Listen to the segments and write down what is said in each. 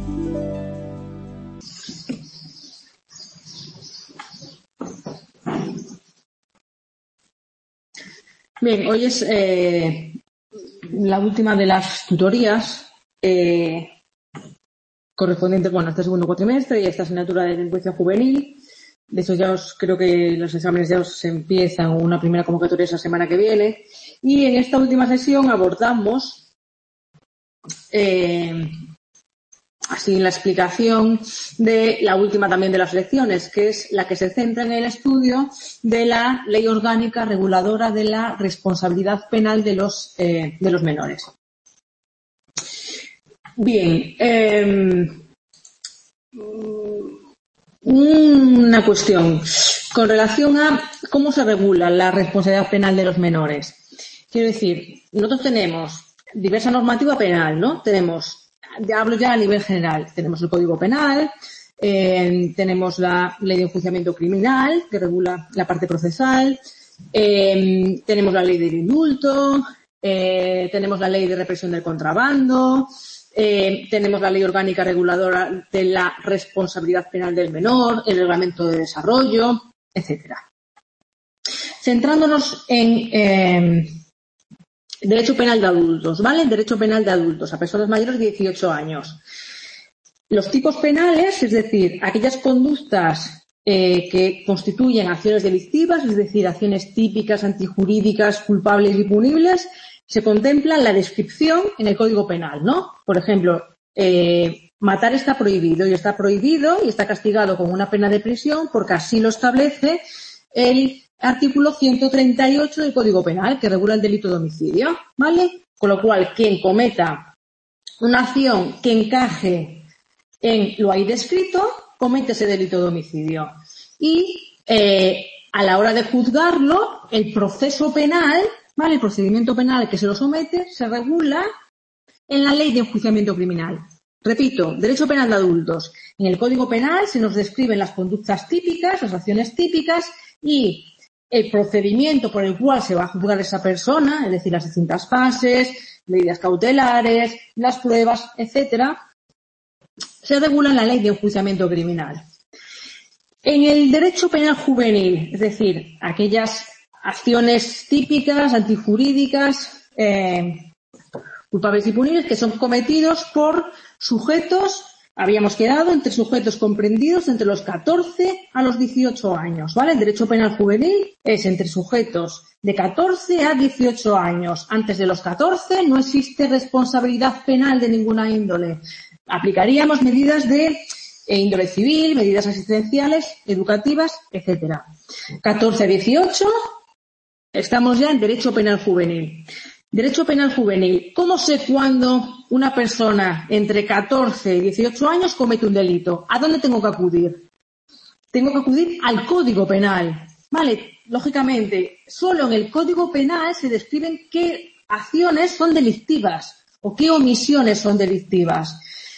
Bien, hoy es la última de las tutorías correspondiente, a este segundo cuatrimestre y a esta asignatura de delincuencia juvenil. De hecho, creo que los exámenes ya os empiezan una primera convocatoria esa semana que viene. Y en esta última sesión abordamos así la explicación de la última también de las lecciones, que es la que se centra en el estudio de la Ley Orgánica Reguladora de la Responsabilidad Penal de los menores. Bien, una cuestión con relación a cómo se regula la responsabilidad penal de los menores. Quiero decir, nosotros tenemos diversa normativa penal, ¿no? Hablo ya a nivel general. Tenemos el Código Penal, tenemos la Ley de Enjuiciamiento Criminal, que regula la parte procesal, tenemos la Ley del Indulto, tenemos la Ley de Represión del Contrabando, tenemos la Ley Orgánica Reguladora de la Responsabilidad Penal del Menor, el Reglamento de Desarrollo, etcétera. Centrándonos en Derecho penal de adultos, ¿vale? Derecho penal de adultos a personas mayores de 18 años. Los tipos penales, es decir, aquellas conductas que constituyen acciones delictivas, es decir, acciones típicas, antijurídicas, culpables y punibles, se contempla la descripción en el Código Penal, ¿no? Por ejemplo, matar está prohibido y está castigado con una pena de prisión porque así lo establece el artículo 138 del Código Penal, que regula el delito de homicidio, ¿vale? Con lo cual, quien cometa una acción que encaje en lo ahí descrito, comete ese delito de homicidio. Y a la hora de juzgarlo, el proceso penal, ¿vale? El procedimiento penal que se lo somete se regula en la Ley de Enjuiciamiento Criminal. Repito, derecho penal de adultos. En el Código Penal se nos describen las conductas típicas, las acciones típicas y el procedimiento por el cual se va a juzgar esa persona, es decir, las distintas fases, medidas cautelares, las pruebas, etcétera, se regula en la Ley de Enjuiciamiento Criminal. En el derecho penal juvenil, es decir, aquellas acciones típicas, antijurídicas, culpables y punibles que son cometidos por sujetos, habíamos quedado entre sujetos comprendidos entre los 14 a los 18 años, ¿vale? El derecho penal juvenil es entre sujetos de 14 a 18 años. Antes de los 14 no existe responsabilidad penal de ninguna índole. Aplicaríamos medidas de índole civil, medidas asistenciales, educativas, etcétera. 14 a 18 estamos ya en derecho penal juvenil. Derecho penal juvenil. ¿Cómo sé cuándo una persona entre 14 y 18 años comete un delito? ¿A dónde tengo que acudir? Tengo que acudir al Código Penal. Vale, lógicamente, solo en el Código Penal se describen qué acciones son delictivas o qué omisiones son delictivas.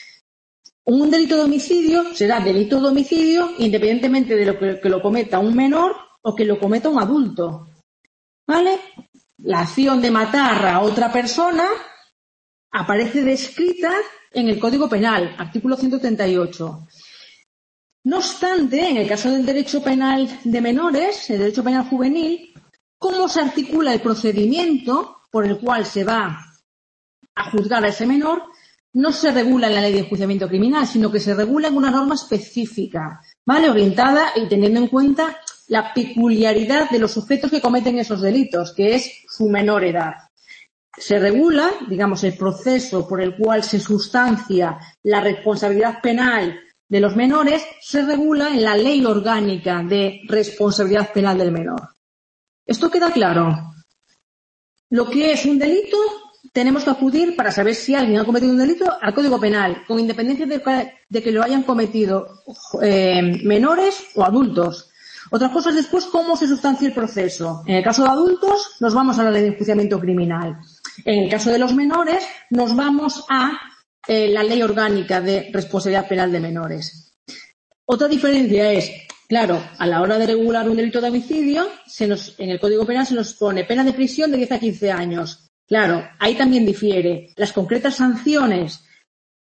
Un delito de homicidio será delito de homicidio independientemente de lo que lo cometa un menor o que lo cometa un adulto. ¿Vale? La acción de matar a otra persona aparece descrita en el Código Penal, artículo 138. No obstante, en el caso del derecho penal de menores, el derecho penal juvenil, ¿cómo se articula el procedimiento por el cual se va a juzgar a ese menor? No se regula en la Ley de Enjuiciamiento Criminal, sino que se regula en una norma específica, ¿vale? Orientada y teniendo en cuenta la peculiaridad de los sujetos que cometen esos delitos, que es su menor edad. Se regula, digamos, el proceso por el cual se sustancia la responsabilidad penal de los menores, se regula en la Ley Orgánica de Responsabilidad Penal del Menor. ¿Esto queda claro? Lo que es un delito, tenemos que acudir para saber si alguien ha cometido un delito al Código Penal, con independencia de que lo hayan cometido menores o adultos. Otra cosa es después cómo se sustancia el proceso. En el caso de adultos, nos vamos a la Ley de Enjuiciamiento Criminal. En el caso de los menores, nos vamos a la Ley Orgánica de Responsabilidad Penal de Menores. Otra diferencia es, claro, a la hora de regular un delito de homicidio, en el Código Penal se nos pone pena de prisión de 10 a 15 años. Claro, ahí también difiere. Las concretas sanciones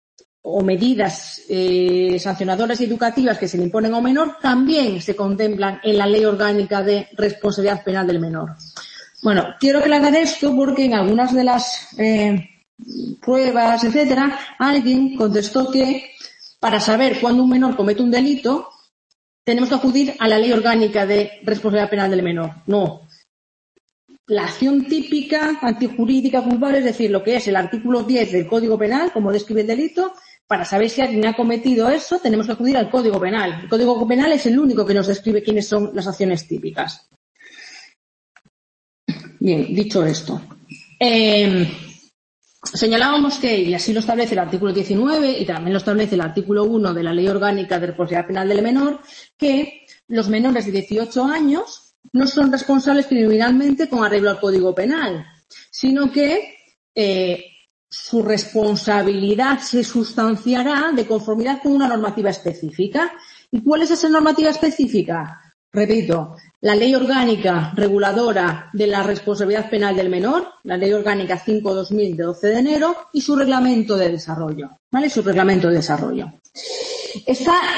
o medidas sancionadoras y educativas que se le imponen a un menor también se contemplan en la Ley Orgánica de Responsabilidad Penal del Menor. Bueno, quiero aclarar esto porque en algunas de las pruebas, etcétera, alguien contestó que para saber cuándo un menor comete un delito tenemos que acudir a la Ley Orgánica de Responsabilidad Penal del Menor. No. La acción típica, antijurídica, culpable, es decir, lo que es el artículo 10 del Código Penal, como describe el delito, para saber si alguien ha cometido eso, tenemos que acudir al Código Penal. El Código Penal es el único que nos describe quiénes son las acciones típicas. Bien, dicho esto. Señalábamos que, y así lo establece el artículo 19 y también lo establece el artículo 1 de la Ley Orgánica de Responsabilidad Penal del Menor, que los menores de 18 años no son responsables criminalmente con arreglo al Código Penal, sino que su responsabilidad se sustanciará de conformidad con una normativa específica. ¿Y cuál es esa normativa específica? Repito, la Ley Orgánica Reguladora de la Responsabilidad Penal del Menor, la Ley Orgánica 5/2000 de 12 de enero y su Reglamento de Desarrollo, ¿vale? Su Reglamento de Desarrollo. Esta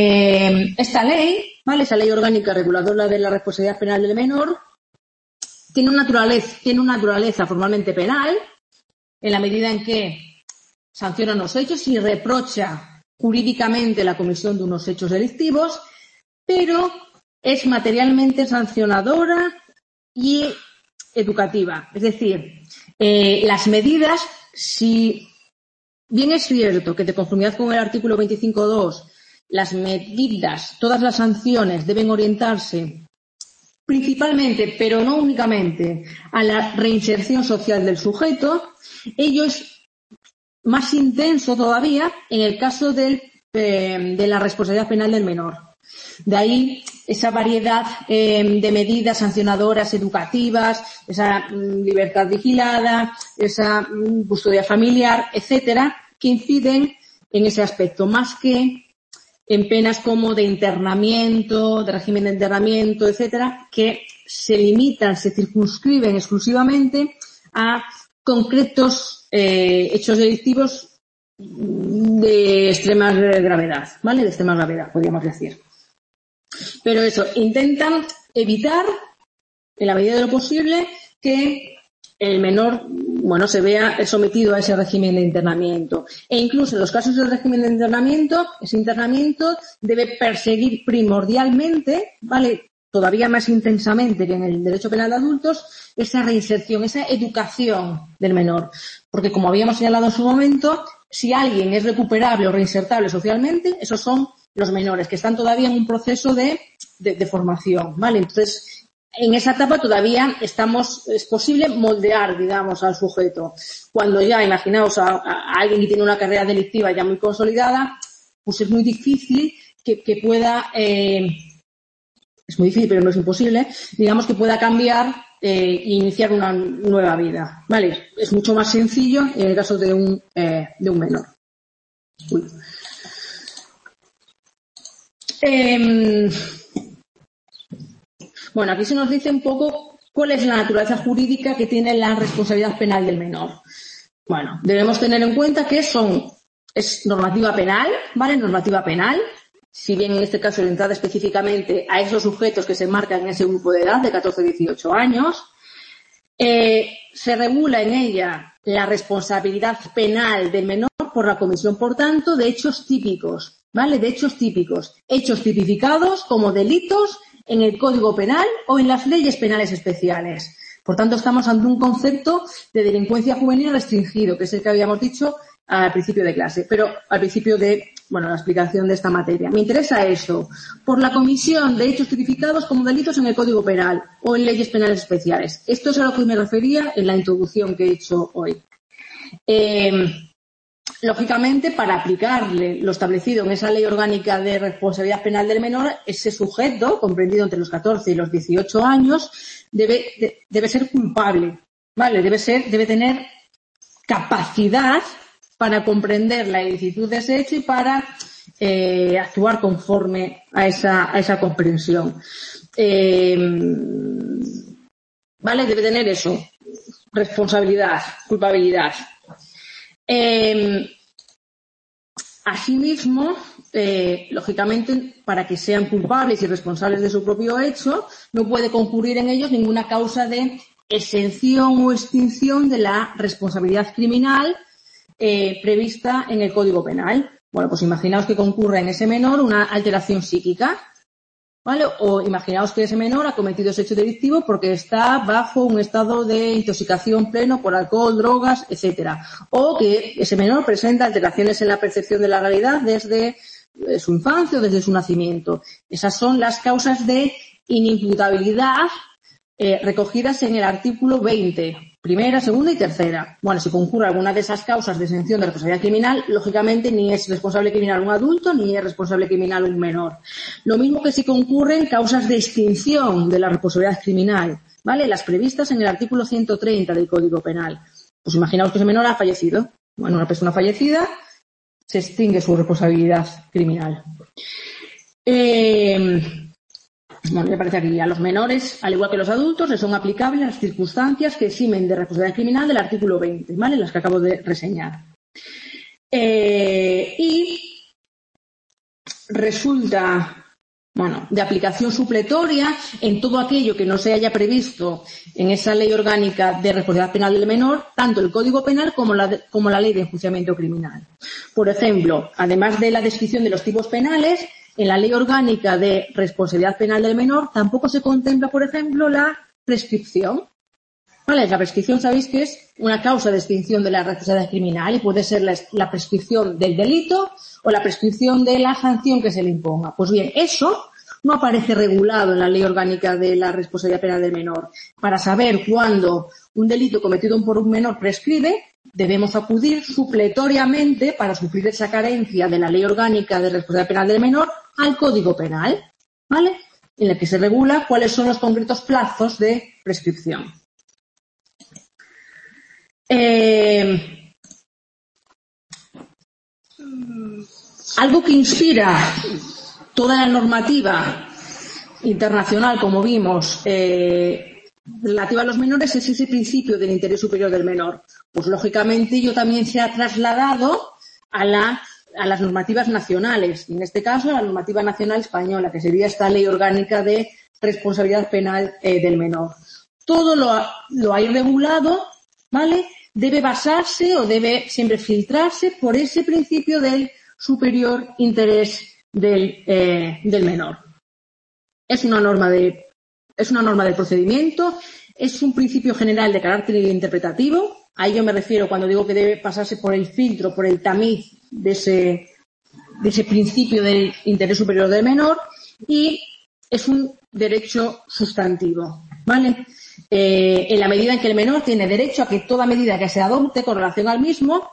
ley, ¿vale? Esa Ley Orgánica Reguladora de la Responsabilidad Penal del Menor tiene una naturaleza formalmente penal en la medida en que sanciona unos hechos y reprocha jurídicamente la comisión de unos hechos delictivos, pero es materialmente sancionadora y educativa. Es decir, las medidas, si bien es cierto que de conformidad con el artículo 25.2, las medidas, todas las sanciones deben orientarse principalmente, pero no únicamente, a la reinserción social del sujeto, ello es más intenso todavía en el caso de la responsabilidad penal del menor. De ahí esa variedad de medidas sancionadoras educativas, esa libertad vigilada, esa custodia familiar, etcétera, que inciden en ese aspecto, más que en penas como de internamiento, de régimen de internamiento, etcétera, que se limitan, se circunscriben exclusivamente a concretos hechos delictivos de extrema gravedad, ¿vale? De extrema gravedad, podríamos decir. Pero eso, intentan evitar, en la medida de lo posible, que el menor, se vea sometido a ese régimen de internamiento. E incluso en los casos del régimen de internamiento, ese internamiento debe perseguir primordialmente, ¿vale? Todavía más intensamente que en el derecho penal de adultos, esa reinserción, esa educación del menor. Porque, como habíamos señalado en su momento, si alguien es recuperable o reinsertable socialmente, esos son los menores, que están todavía en un proceso de formación, ¿vale? Entonces, en esa etapa todavía es posible moldear, digamos, al sujeto. Cuando ya, imaginaos a alguien que tiene una carrera delictiva ya muy consolidada, pues es muy difícil que pueda, es muy difícil, pero no es imposible, digamos, que pueda cambiar e iniciar una nueva vida, ¿vale? Es mucho más sencillo en el caso de un menor. Uy. Bueno, aquí se nos dice un poco cuál es la naturaleza jurídica que tiene la responsabilidad penal del menor. Bueno, debemos tener en cuenta que es normativa penal, ¿vale? Normativa penal, si bien en este caso orientada específicamente a esos sujetos que se marcan en ese grupo de edad de 14 a 18 años. Se regula en ella la responsabilidad penal del menor por la comisión, por tanto, de hechos típicos, ¿vale? De hechos típicos, hechos tipificados como delitos en el Código Penal o en las leyes penales especiales. Por tanto, estamos ante un concepto de delincuencia juvenil restringido, que es el que habíamos dicho al principio de clase, pero al principio de, la explicación de esta materia. Me interesa eso, por la comisión de hechos tipificados como delitos en el Código Penal o en leyes penales especiales. Esto es a lo que me refería en la introducción que he hecho hoy. Lógicamente, para aplicarle lo establecido en esa Ley Orgánica de Responsabilidad Penal del Menor, ese sujeto, comprendido entre los 14 y los 18 años, debe ser culpable, ¿vale? Debe tener capacidad para comprender la ilicitud de ese hecho y para actuar conforme a esa comprensión. ¿Vale? Debe tener eso, responsabilidad, culpabilidad. Asimismo, lógicamente, para que sean culpables y responsables de su propio hecho, no puede concurrir en ellos ninguna causa de exención o extinción de la responsabilidad criminal prevista en el Código Penal. Bueno, pues imaginaos que concurra en ese menor una alteración psíquica, ¿vale? O imaginaos que ese menor ha cometido ese hecho delictivo porque está bajo un estado de intoxicación pleno por alcohol, drogas, etcétera. O que ese menor presenta alteraciones en la percepción de la realidad desde su infancia o desde su nacimiento. Esas son las causas de inimputabilidad recogidas en el artículo 20, primera, segunda y tercera. Bueno, si concurre alguna de esas causas de exención de responsabilidad criminal, lógicamente ni es responsable criminal un adulto ni es responsable criminal un menor. Lo mismo que si concurren causas de extinción de la responsabilidad criminal, ¿vale? Las previstas en el artículo 130 del Código Penal. Pues imaginaos que ese menor ha fallecido. Bueno, una persona fallecida se extingue su responsabilidad criminal. Bueno, me parece aquí, a los menores, al igual que los adultos, les son aplicables las circunstancias que eximen de responsabilidad criminal del artículo 20, ¿vale? Las que acabo de reseñar. Y resulta, bueno, de aplicación supletoria en todo aquello que no se haya previsto en esa ley orgánica de responsabilidad penal del menor, tanto el Código Penal como la ley de enjuiciamiento criminal. Por ejemplo, además de la descripción de los tipos penales, en la Ley Orgánica de Responsabilidad Penal del Menor tampoco se contempla, por ejemplo, la prescripción. ¿Vale? La prescripción, sabéis que es una causa de extinción de la responsabilidad criminal y puede ser la prescripción del delito o la prescripción de la sanción que se le imponga. Pues bien, eso no aparece regulado en la Ley Orgánica de la Responsabilidad Penal del Menor. Para saber cuándo un delito cometido por un menor prescribe, debemos acudir supletoriamente para suplir esa carencia de la Ley Orgánica de Responsabilidad Penal del Menor al Código Penal, ¿vale? En el que se regula cuáles son los concretos plazos de prescripción. Algo que inspira toda la normativa internacional, como vimos, relativa a los menores, es ese principio del interés superior del menor. Pues lógicamente ello también se ha trasladado a las normativas nacionales, y en este caso a la normativa nacional española, que sería esta Ley Orgánica de Responsabilidad Penal del Menor. Todo lo hay regulado, ¿vale? Debe basarse o debe siempre filtrarse por ese principio del superior interés del menor. Es una norma del procedimiento, es un principio general de carácter interpretativo. A ello me refiero cuando digo que debe pasarse por el filtro, por el tamiz de ese principio del interés superior del menor, y es un derecho sustantivo, ¿vale? En la medida en que el menor tiene derecho a que toda medida que se adopte con relación al mismo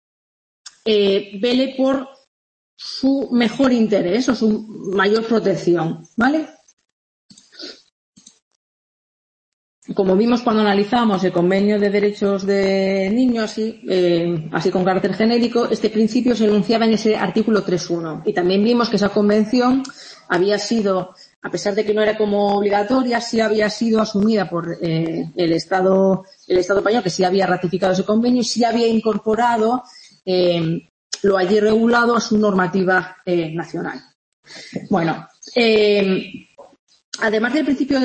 vele por su mejor interés o su mayor protección, ¿vale? Como vimos cuando analizamos el convenio de derechos de niños, así con carácter genérico, este principio se enunciaba en ese artículo 3.1. Y también vimos que esa convención había sido, a pesar de que no era como obligatoria, sí había sido asumida por el Estado español, que sí había ratificado ese convenio y sí había incorporado lo allí regulado a su normativa nacional. Bueno, además del principio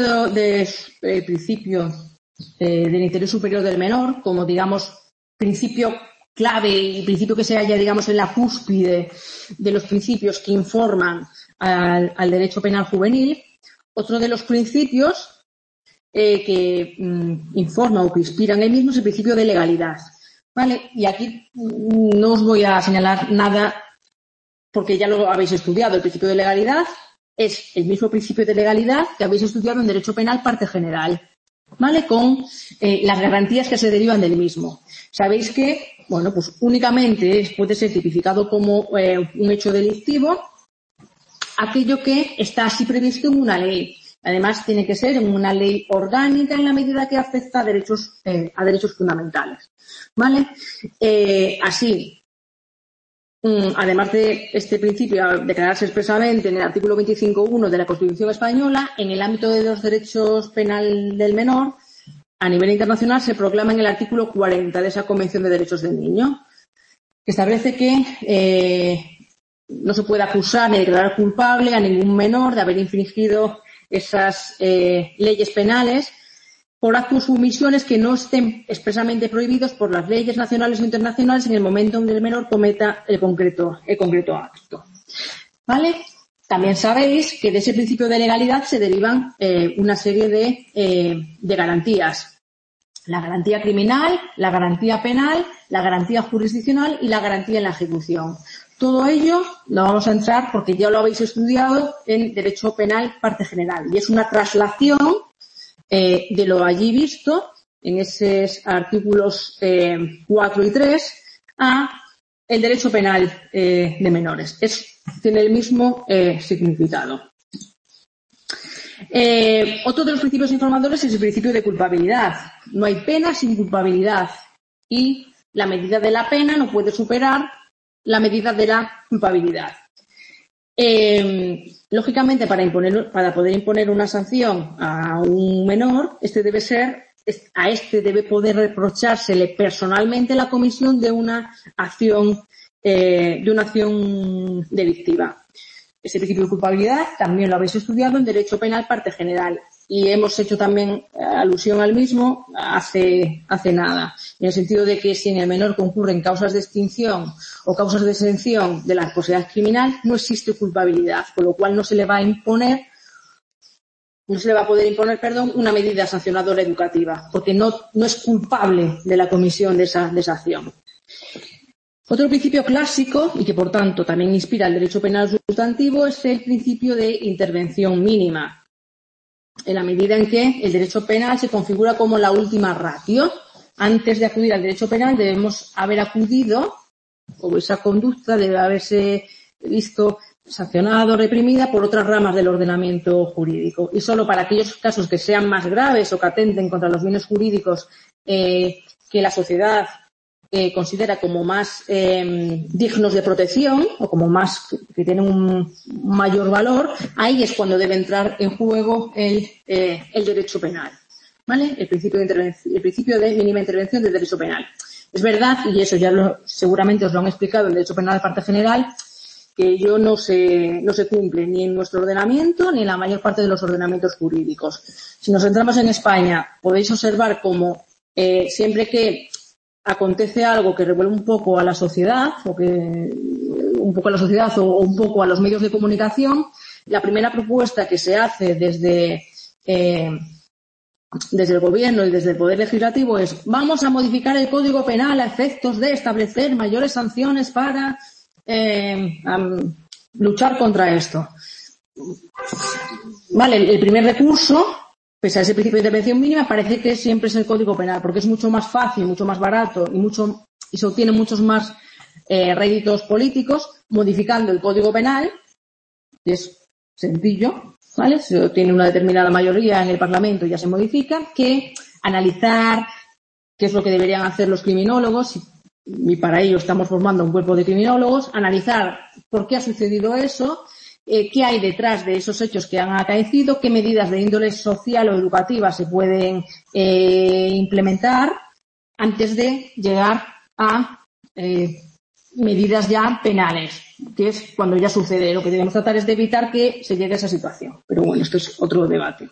del interés superior del menor, como digamos principio clave y principio que se halla digamos en la cúspide de los principios que informan al derecho penal juvenil, otro de los principios que informa o que inspiran el mismo es el principio de legalidad, ¿vale? Y aquí no os voy a señalar nada porque ya lo habéis estudiado. El principio de legalidad es el mismo principio de legalidad que habéis estudiado en Derecho Penal, parte general, ¿vale? Con las garantías que se derivan del mismo. Sabéis que, bueno, pues únicamente puede ser tipificado como un hecho delictivo aquello que está así previsto en una ley. Además, tiene que ser en una ley orgánica en la medida que afecta a derechos fundamentales, ¿vale? Así, además de este principio a declararse expresamente en el artículo 25.1 de la Constitución Española, en el ámbito de los derechos penal del menor, a nivel internacional se proclama en el artículo 40 de esa Convención de Derechos del Niño, que establece que no se puede acusar ni declarar culpable a ningún menor de haber infringido esas leyes penales por actos u omisiones que no estén expresamente prohibidos por las leyes nacionales o internacionales en el momento en que el menor cometa el concreto acto. ¿Vale? También sabéis que de ese principio de legalidad se derivan una serie de garantías. La garantía criminal, la garantía penal, la garantía jurisdiccional y la garantía en la ejecución. Todo ello no vamos a entrar porque ya lo habéis estudiado en Derecho Penal, parte general. Y es una traslación de lo allí visto, en esos artículos 4 y 3, a el Derecho Penal de menores. Tiene el mismo significado. Otro de los principios informadores es el principio de culpabilidad. No hay pena sin culpabilidad y la medida de la pena no puede superar la medida de la culpabilidad. Lógicamente, para poder imponer una sanción a un menor, a este debe poder reprochársele personalmente la comisión de una acción delictiva. Ese principio de culpabilidad también lo habéis estudiado en Derecho Penal, parte general, y hemos hecho también alusión al mismo hace nada, en el sentido de que si en el menor concurren causas de extinción o causas de exención de la responsabilidad criminal, no existe culpabilidad, con lo cual no se le va a poder imponer, una medida sancionadora educativa, porque no es culpable de la comisión de esa acción. Otro principio clásico, y que por tanto también inspira el derecho penal sustantivo, es el principio de intervención mínima, en la medida en que el derecho penal se configura como la última ratio. Antes de acudir al derecho penal debemos haber acudido, o esa conducta debe haberse visto sancionada o reprimida por otras ramas del ordenamiento jurídico. Y solo para aquellos casos que sean más graves o que atenten contra los bienes jurídicos que la sociedad considera como más dignos de protección o como más que tienen un mayor valor, ahí es cuando debe entrar en juego el derecho penal, ¿vale? El principio de mínima intervención del derecho penal. Es verdad, y eso ya seguramente os lo han explicado en Derecho Penal de parte general, que ello no se cumple ni en nuestro ordenamiento ni en la mayor parte de los ordenamientos jurídicos. Si nos centramos en España, podéis observar cómo siempre que acontece algo que revuelve un poco a la sociedad o un poco a los medios de comunicación, la primera propuesta que se hace desde el gobierno y desde el poder legislativo es: vamos a modificar el Código Penal a efectos de establecer mayores sanciones para luchar contra esto. Vale, el primer recurso, pese a ese principio de intervención mínima, parece que siempre es el Código Penal, porque es mucho más fácil, mucho más barato y se obtiene muchos más réditos políticos modificando el Código Penal, que es sencillo, ¿vale? Se obtiene una determinada mayoría en el Parlamento y ya se modifica, que analizar qué es lo que deberían hacer los criminólogos, y para ello estamos formando un cuerpo de criminólogos, analizar por qué ha sucedido eso, qué hay detrás de esos hechos que han acaecido, qué medidas de índole social o educativa se pueden implementar antes de llegar a medidas ya penales, que es cuando ya sucede. Lo que debemos tratar es de evitar que se llegue a esa situación. Pero bueno, esto es otro debate.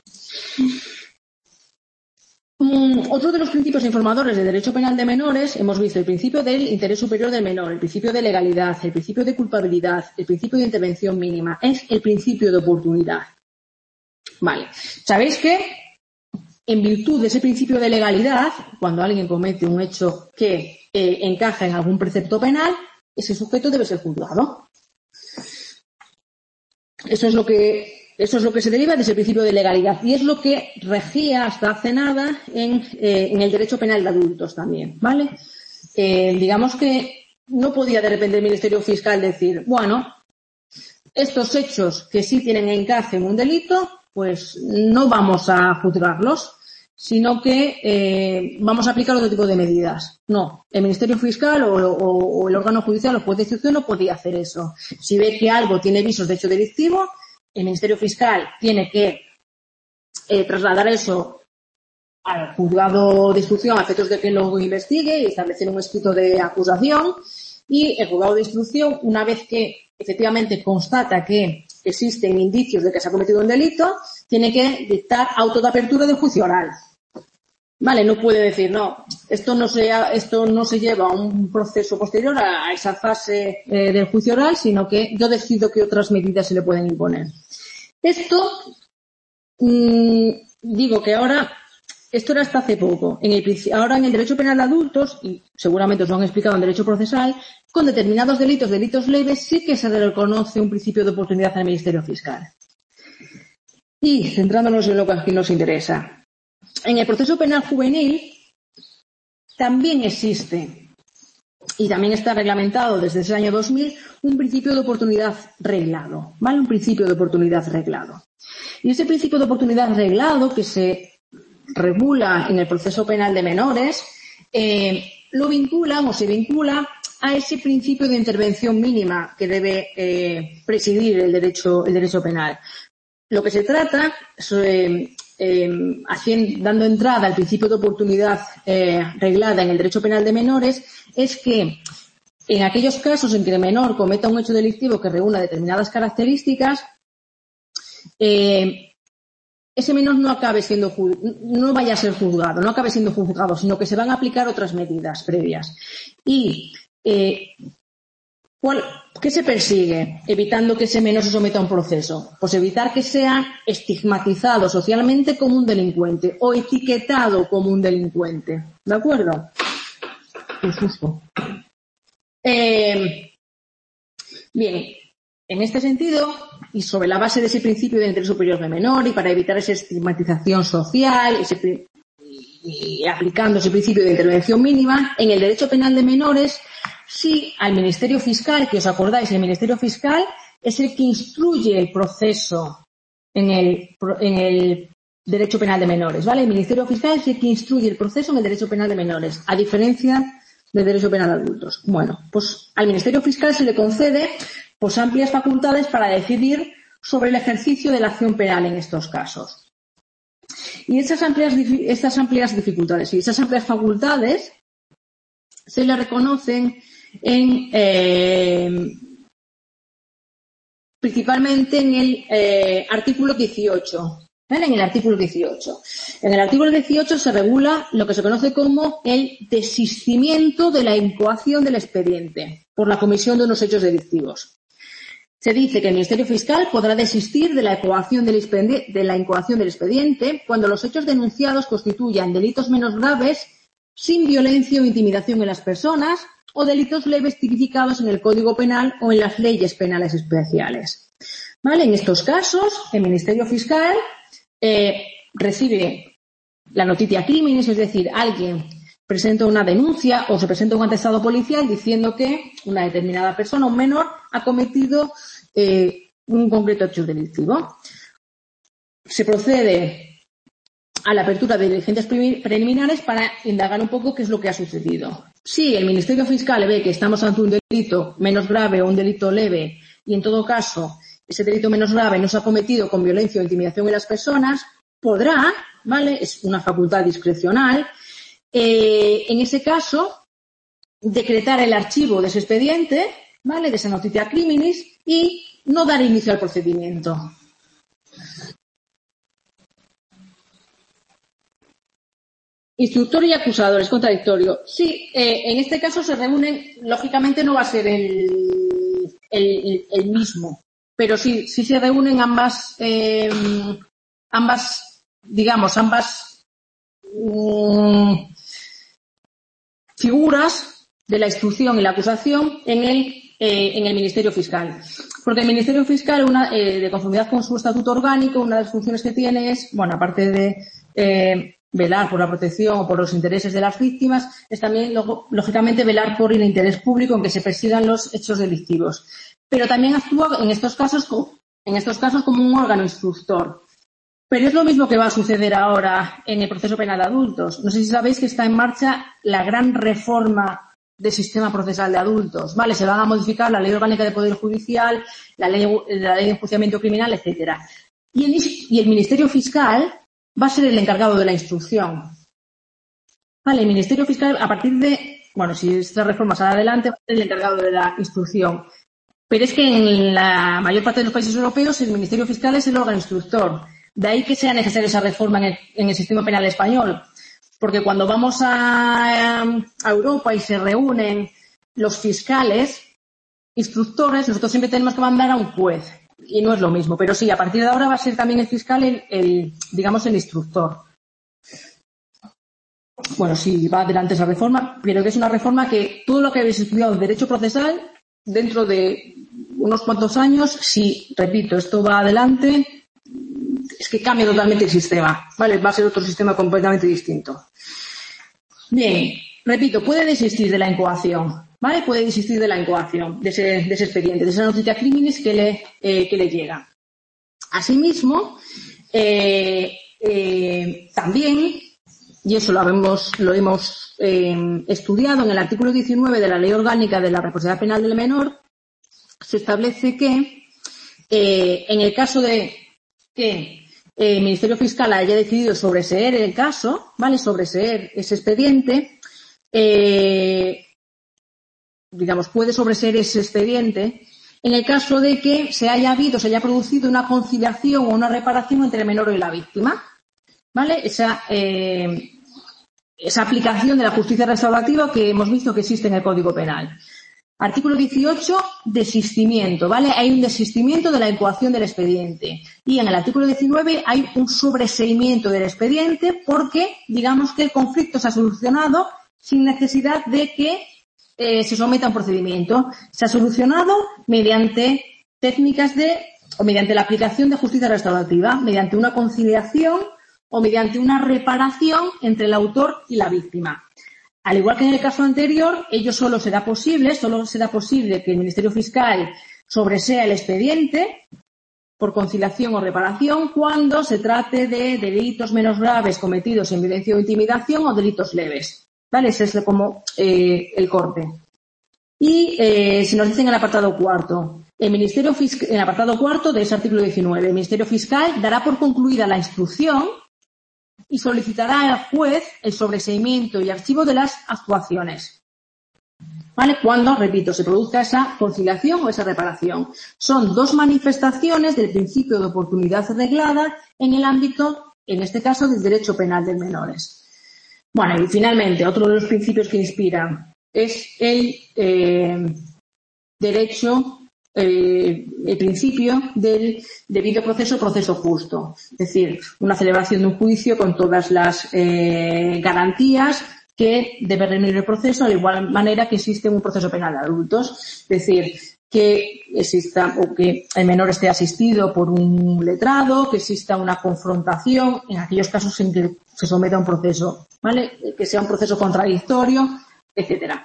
Otro de los principios informadores de derecho penal de menores, hemos visto el principio del interés superior del menor, el principio de legalidad, el principio de culpabilidad, el principio de intervención mínima, es el principio de oportunidad. Vale. ¿Sabéis que en virtud de ese principio de legalidad, cuando alguien comete un hecho que encaja en algún precepto penal, ese sujeto debe ser juzgado? Eso es lo que se deriva de ese principio de legalidad y es lo que regía hasta hace nada en el derecho penal de adultos también, ¿vale? Digamos que no podía de repente el Ministerio Fiscal decir, bueno, estos hechos que sí tienen encaje en un delito, pues no vamos a juzgarlos, sino que vamos a aplicar otro tipo de medidas. No, el Ministerio Fiscal o el órgano judicial o juez de instrucción no podía hacer eso. Si ve que algo tiene visos de hecho delictivo, el Ministerio Fiscal tiene que trasladar eso al juzgado de instrucción a efectos de que lo investigue y establecer un escrito de acusación y el juzgado de instrucción, una vez que efectivamente constata que existen indicios de que se ha cometido un delito, tiene que dictar auto de apertura de juicio oral. Vale, no puede decir, no, esto no se lleva a un proceso posterior a esa fase del juicio oral, sino que yo decido qué otras medidas se le pueden imponer. Esto, digo que ahora, esto era hasta hace poco. Ahora en el derecho penal de adultos, y seguramente os lo han explicado en derecho procesal, con determinados delitos leves, sí que se reconoce un principio de oportunidad al Ministerio Fiscal. Y, centrándonos en lo que aquí nos interesa, en el proceso penal juvenil también existe, y también está reglamentado desde ese año 2000, un principio de oportunidad reglado, ¿vale? Un principio de oportunidad reglado. Y ese principio de oportunidad reglado que se regula en el proceso penal de menores, lo vinculan o se vincula a ese principio de intervención mínima que debe presidir el derecho penal. Lo que se trata, dando entrada al principio de oportunidad reglada en el derecho penal de menores, es que en aquellos casos en que el menor cometa un hecho delictivo que reúna determinadas características, ese menor no vaya a ser juzgado, no acabe siendo juzgado, sino que se van a aplicar otras medidas previas. Y ¿qué se persigue evitando que ese menor se someta a un proceso? Pues evitar que sea estigmatizado socialmente como un delincuente o etiquetado como un delincuente. ¿De acuerdo? Qué susto. Bien, en este sentido, y sobre la base de ese principio de interés superior del menor y para evitar esa estigmatización social y aplicando ese principio de intervención mínima, en el derecho penal de menores, sí, al Ministerio Fiscal, que os acordáis, el Ministerio Fiscal es el que instruye el proceso en el derecho penal de menores, ¿vale? El Ministerio Fiscal es el que instruye el proceso en el derecho penal de menores, a diferencia del derecho penal de adultos. Bueno, pues al Ministerio Fiscal se le concede pues amplias facultades para decidir sobre el ejercicio de la acción penal en estos casos. Y estas amplias dificultades y esas amplias facultades se le reconocen principalmente en el artículo 18. ¿Vale? En el artículo 18. En el artículo 18 se regula lo que se conoce como el desistimiento de la incoación del expediente por la comisión de unos hechos delictivos. Se dice que el Ministerio Fiscal podrá desistir de la incoación del expediente cuando los hechos denunciados constituyan delitos menos graves sin violencia o intimidación en las personas o delitos leves tipificados en el Código Penal o en las leyes penales especiales. ¿Vale? En estos casos, el Ministerio Fiscal recibe la notitia criminis, es decir, alguien presenta una denuncia o se presenta un atestado policial diciendo que una determinada persona, un menor, ha cometido un concreto hecho delictivo. Se procede a la apertura de diligencias preliminares para indagar un poco qué es lo que ha sucedido. Si el Ministerio Fiscal ve que estamos ante un delito menos grave o un delito leve y, en todo caso, ese delito menos grave no se ha cometido con violencia o intimidación en las personas, podrá, ¿vale? Es una facultad discrecional, en ese caso, decretar el archivo de ese expediente, ¿vale? De esa notitia criminis y no dar inicio al procedimiento. Instructor y acusador, es contradictorio. Sí, en este caso se reúnen, lógicamente no va a ser el mismo, pero sí se reúnen ambas figuras de la instrucción y la acusación en el Ministerio Fiscal. Porque el Ministerio Fiscal, de conformidad con su estatuto orgánico, una de las funciones que tiene es, bueno, aparte de velar por la protección o por los intereses de las víctimas, es también, lógicamente, velar por el interés público en que se persigan los hechos delictivos. Pero también actúa en estos casos como un órgano instructor. Pero es lo mismo que va a suceder ahora en el proceso penal de adultos. No sé si sabéis que está en marcha la gran reforma del sistema procesal de adultos. Vale, se van a modificar la Ley Orgánica de Poder Judicial, la ley de enjuiciamiento criminal, etcétera. Y el Ministerio Fiscal va a ser el encargado de la instrucción. Vale, el Ministerio Fiscal, a partir de bueno, si esta reforma sale adelante, va a ser el encargado de la instrucción. Pero es que en la mayor parte de los países europeos el Ministerio Fiscal es el órgano instructor. De ahí que sea necesaria esa reforma en el sistema penal español. Porque cuando vamos a Europa y se reúnen los fiscales instructores, nosotros siempre tenemos que mandar a un juez. Y no es lo mismo. Pero sí, a partir de ahora va a ser también el fiscal digamos, el instructor. Bueno, sí, va adelante esa reforma, pero que es una reforma que todo lo que habéis estudiado en derecho procesal, dentro de unos cuantos años, si, repito, esto va adelante, es que cambia totalmente el sistema, ¿vale? Va a ser otro sistema completamente distinto. Bien, repito, puede desistir de la incoación, ¿vale? Puede desistir de la incoación, de ese expediente, de esa noticia criminis que le llega. Asimismo, también, y eso lo hemos estudiado en el artículo 19 de la Ley Orgánica de la Responsabilidad Penal del Menor, se establece que en el caso de que el Ministerio Fiscal haya decidido sobreseer el caso, ¿vale? Sobreseer ese expediente, digamos, puede sobreseer ese expediente en el caso de que se haya producido una conciliación o una reparación entre el menor y la víctima, ¿vale? Esa aplicación de la justicia restaurativa que hemos visto que existe en el Código Penal. Artículo 18, desistimiento, ¿vale? Hay un desistimiento de la incoación del expediente. Y en el artículo 19 hay un sobreseimiento del expediente porque, digamos que el conflicto se ha solucionado sin necesidad de que se someta a un procedimiento. Se ha solucionado mediante técnicas o mediante la aplicación de justicia restaurativa, mediante una conciliación o mediante una reparación entre el autor y la víctima. Al igual que en el caso anterior, solo será posible que el Ministerio Fiscal sobresea el expediente por conciliación o reparación cuando se trate de delitos menos graves cometidos en violencia o intimidación o delitos leves. ¿Vale? Ese es como el corte. Y si nos dicen en el apartado cuarto, en el apartado cuarto de ese artículo 19, el Ministerio Fiscal dará por concluida la instrucción y solicitará al juez el sobreseimiento y archivo de las actuaciones. ¿Vale? Cuando, repito, se produzca esa conciliación o esa reparación. Son dos manifestaciones del principio de oportunidad reglada en el ámbito, en este caso, del derecho penal de menores. Bueno, y finalmente, otro de los principios que inspiran es el principio del debido proceso justo. Es decir, una celebración de un juicio con todas las garantías que debe reunir el proceso, de igual manera que existe un proceso penal de adultos. Es decir, que exista o que el menor esté asistido por un letrado, que exista una confrontación en aquellos casos en que se someta a un proceso, ¿vale? Que sea un proceso contradictorio, etcétera.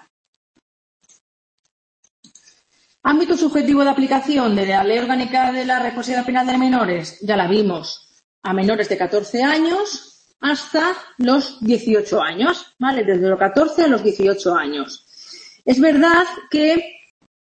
Ámbito subjetivo de aplicación de la Ley Orgánica de la Responsabilidad Penal de Menores, ya la vimos, a menores de 14 años hasta los 18 años, ¿vale? Desde los 14 a los 18 años. Es verdad que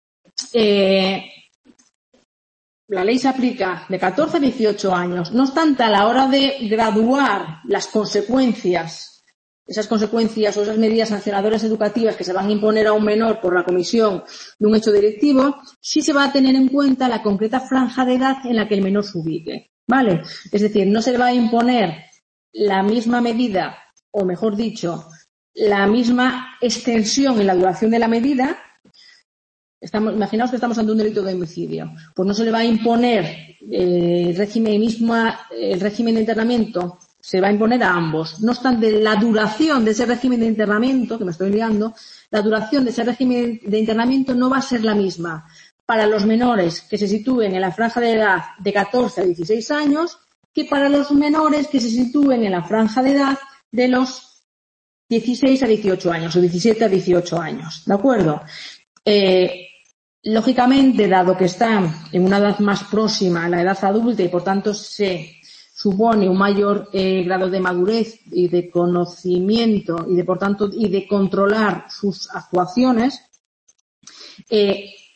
la ley se aplica de 14 a 18 años. No obstante, a la hora de graduar las consecuencias, esas consecuencias o esas medidas sancionadoras educativas que se van a imponer a un menor por la comisión de un hecho delictivo, sí se va a tener en cuenta la concreta franja de edad en la que el menor se ubique, ¿vale? Es decir, no se le va a imponer la misma medida, o mejor dicho, la misma extensión en la duración de la medida. Imaginaos que estamos ante un delito de homicidio. Pues no se le va a imponer el régimen de internamiento, se va a imponer a ambos. No obstante, la duración de ese régimen de internamiento, que me estoy liando, la duración de ese régimen de internamiento no va a ser la misma para los menores que se sitúen en la franja de edad de 14 a 16 años que para los menores que se sitúen en la franja de edad de los 16 a 18 años o 17 a 18 años. ¿De acuerdo? Lógicamente, dado que están en una edad más próxima a la edad adulta y por tanto se supone un mayor grado de madurez y de conocimiento y de controlar sus actuaciones,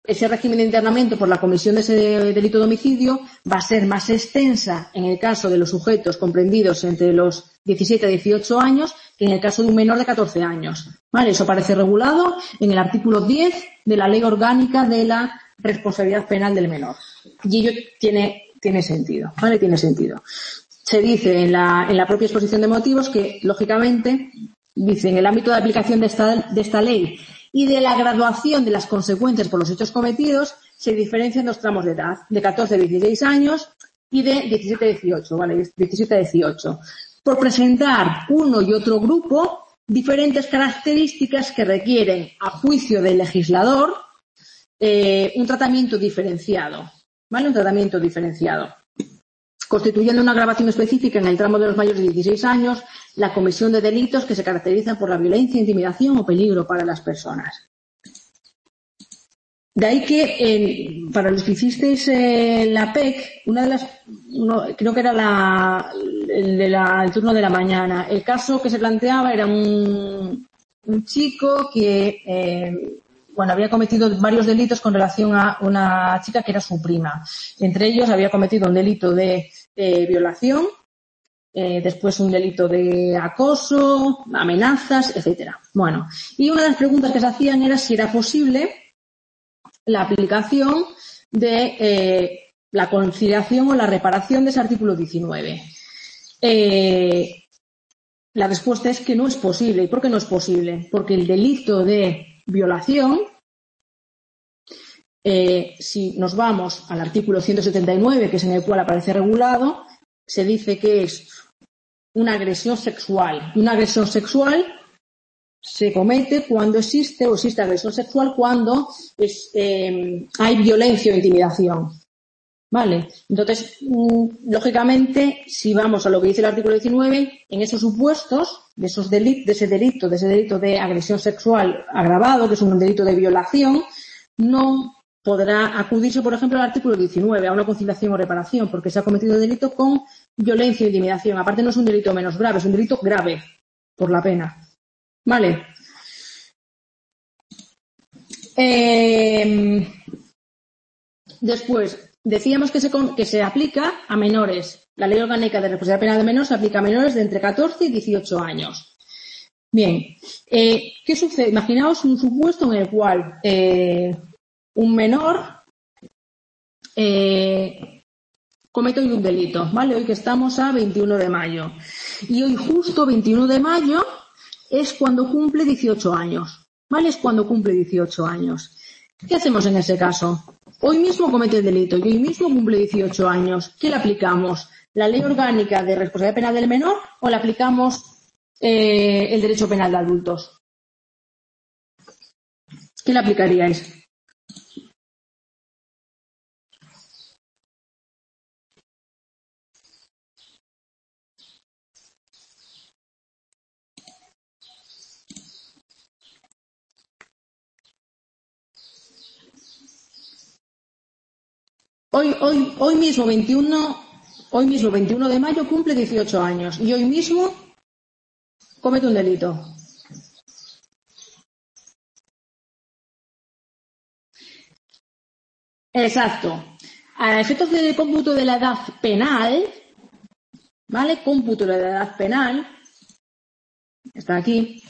ese régimen de internamiento por la comisión de ese delito de homicidio va a ser más extensa en el caso de los sujetos comprendidos entre los 17 a 18 años que en el caso de un menor de 14 años. ¿Vale? Eso aparece regulado en el artículo 10 de la Ley Orgánica de la Responsabilidad Penal del Menor. Y ello tiene sentido, ¿vale? Tiene sentido. Se dice en la propia exposición de motivos que, lógicamente, dice en el ámbito de aplicación de esta ley y de la graduación de las consecuencias por los hechos cometidos, se diferencian los tramos de edad, de 14 a 16 años y de 17 a 18, ¿vale? 17 a 18. Por presentar uno y otro grupo diferentes características que requieren, a juicio del legislador, un tratamiento diferenciado, ¿vale? Un tratamiento diferenciado. Constituyendo una agravación específica en el tramo de los mayores de 16 años, la comisión de delitos que se caracterizan por la violencia, intimidación o peligro para las personas. De ahí que, para los que hicisteis la PEC, creo que era el turno de la mañana, el caso que se planteaba era un chico que había cometido varios delitos con relación a una chica que era su prima. Entre ellos había cometido un delito de violación, después un delito de acoso, amenazas, etcétera. Bueno, y una de las preguntas que se hacían era si era posible la aplicación de la conciliación o la reparación de ese artículo 19. La respuesta es que no es posible. ¿Y por qué no es posible? Porque el delito de violación, si nos vamos al artículo 179, que es en el cual aparece regulado, se dice que es una agresión sexual. Una agresión sexual se comete cuando existe agresión sexual cuando hay violencia o intimidación. ¿Vale? Entonces, lógicamente, si vamos a lo que dice el artículo 19, en esos supuestos de ese delito de agresión sexual agravado, que es un delito de violación, no podrá acudirse, por ejemplo, al artículo 19, a una conciliación o reparación, porque se ha cometido delito con violencia o intimidación. Aparte, no es un delito menos grave, es un delito grave por la pena. ¿Vale? Después, decíamos que se aplica a menores. La Ley Orgánica de Responsabilidad Penal de Menor se aplica a menores de entre 14 y 18 años. Bien, ¿qué sucede? Imaginaos un supuesto en el cual un menor comete hoy un delito, ¿vale? Hoy que estamos a 21 de mayo. Y hoy justo 21 de mayo es cuando cumple 18 años, ¿vale? Es cuando cumple 18 años. ¿Qué hacemos en ese caso? Hoy mismo comete el delito y hoy mismo cumple 18 años. ¿Qué le aplicamos? ¿La Ley Orgánica de Responsabilidad Penal del Menor o le aplicamos el derecho penal de adultos? ¿Qué le aplicaríais? Hoy mismo 21 de mayo cumple 18 años y hoy mismo comete un delito. Exacto. A efectos de cómputo de la edad penal, ¿vale? Cómputo de la edad penal, está aquí.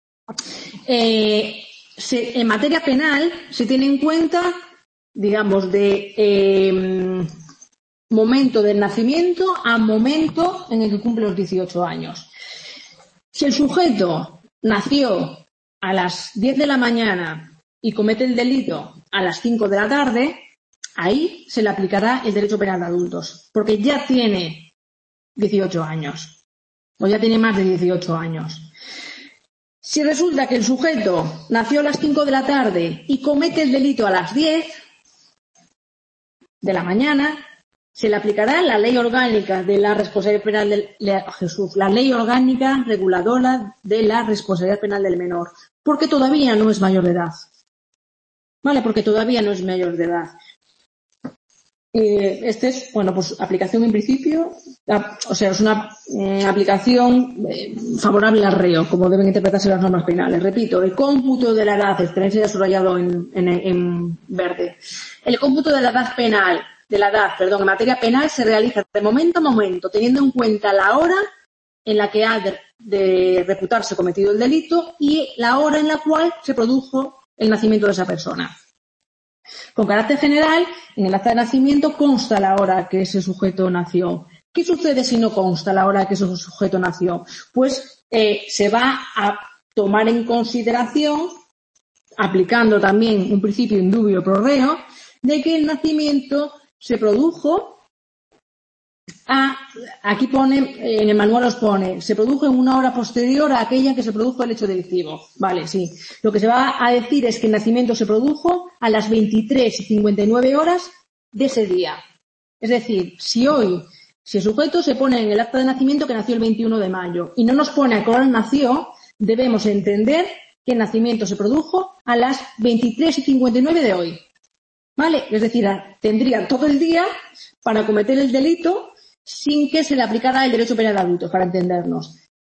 En materia penal se tiene en cuenta, digamos, de momento del nacimiento a momento en el que cumple los 18 años. Si el sujeto nació a las 10 de la mañana y comete el delito a las 5 de la tarde, ahí se le aplicará el derecho penal de adultos, porque ya tiene 18 años, o ya tiene más de 18 años. Si resulta que el sujeto nació a las 5 de la tarde y comete el delito a las 10 de la mañana, se le aplicará la Ley Orgánica de la Responsabilidad Penal la Ley Orgánica Reguladora de la Responsabilidad Penal del Menor, porque todavía no es mayor de edad. ¿Vale? Porque todavía no es mayor de edad. Este es, bueno, pues aplicación en principio, o sea, es una aplicación favorable al reo, como deben interpretarse las normas penales. Repito, el cómputo de la edad, tenéis ya subrayado en verde. El cómputo de la edad penal, en materia penal se realiza de momento a momento, teniendo en cuenta la hora en la que ha de reputarse cometido el delito y la hora en la cual se produjo el nacimiento de esa persona. Con carácter general, en el acta de nacimiento consta la hora que ese sujeto nació. ¿Qué sucede si no consta la hora que ese sujeto nació? Pues se va a tomar en consideración, aplicando también un principio indubio pro reo, de que el nacimiento se produjo aquí pone, en el manual os pone, se produjo en una hora posterior a aquella en que se produjo el hecho delictivo. Vale, sí. Lo que se va a decir es que el nacimiento se produjo a las 23:59 horas de ese día. Es decir, si el sujeto se pone en el acta de nacimiento que nació el 21 de mayo y no nos pone a qué hora nació, debemos entender que el nacimiento se produjo a las 23:59 de hoy. ¿Vale? Es decir, tendría todo el día para cometer el delito sin que se le aplicara el derecho penal de adultos, para entendernos.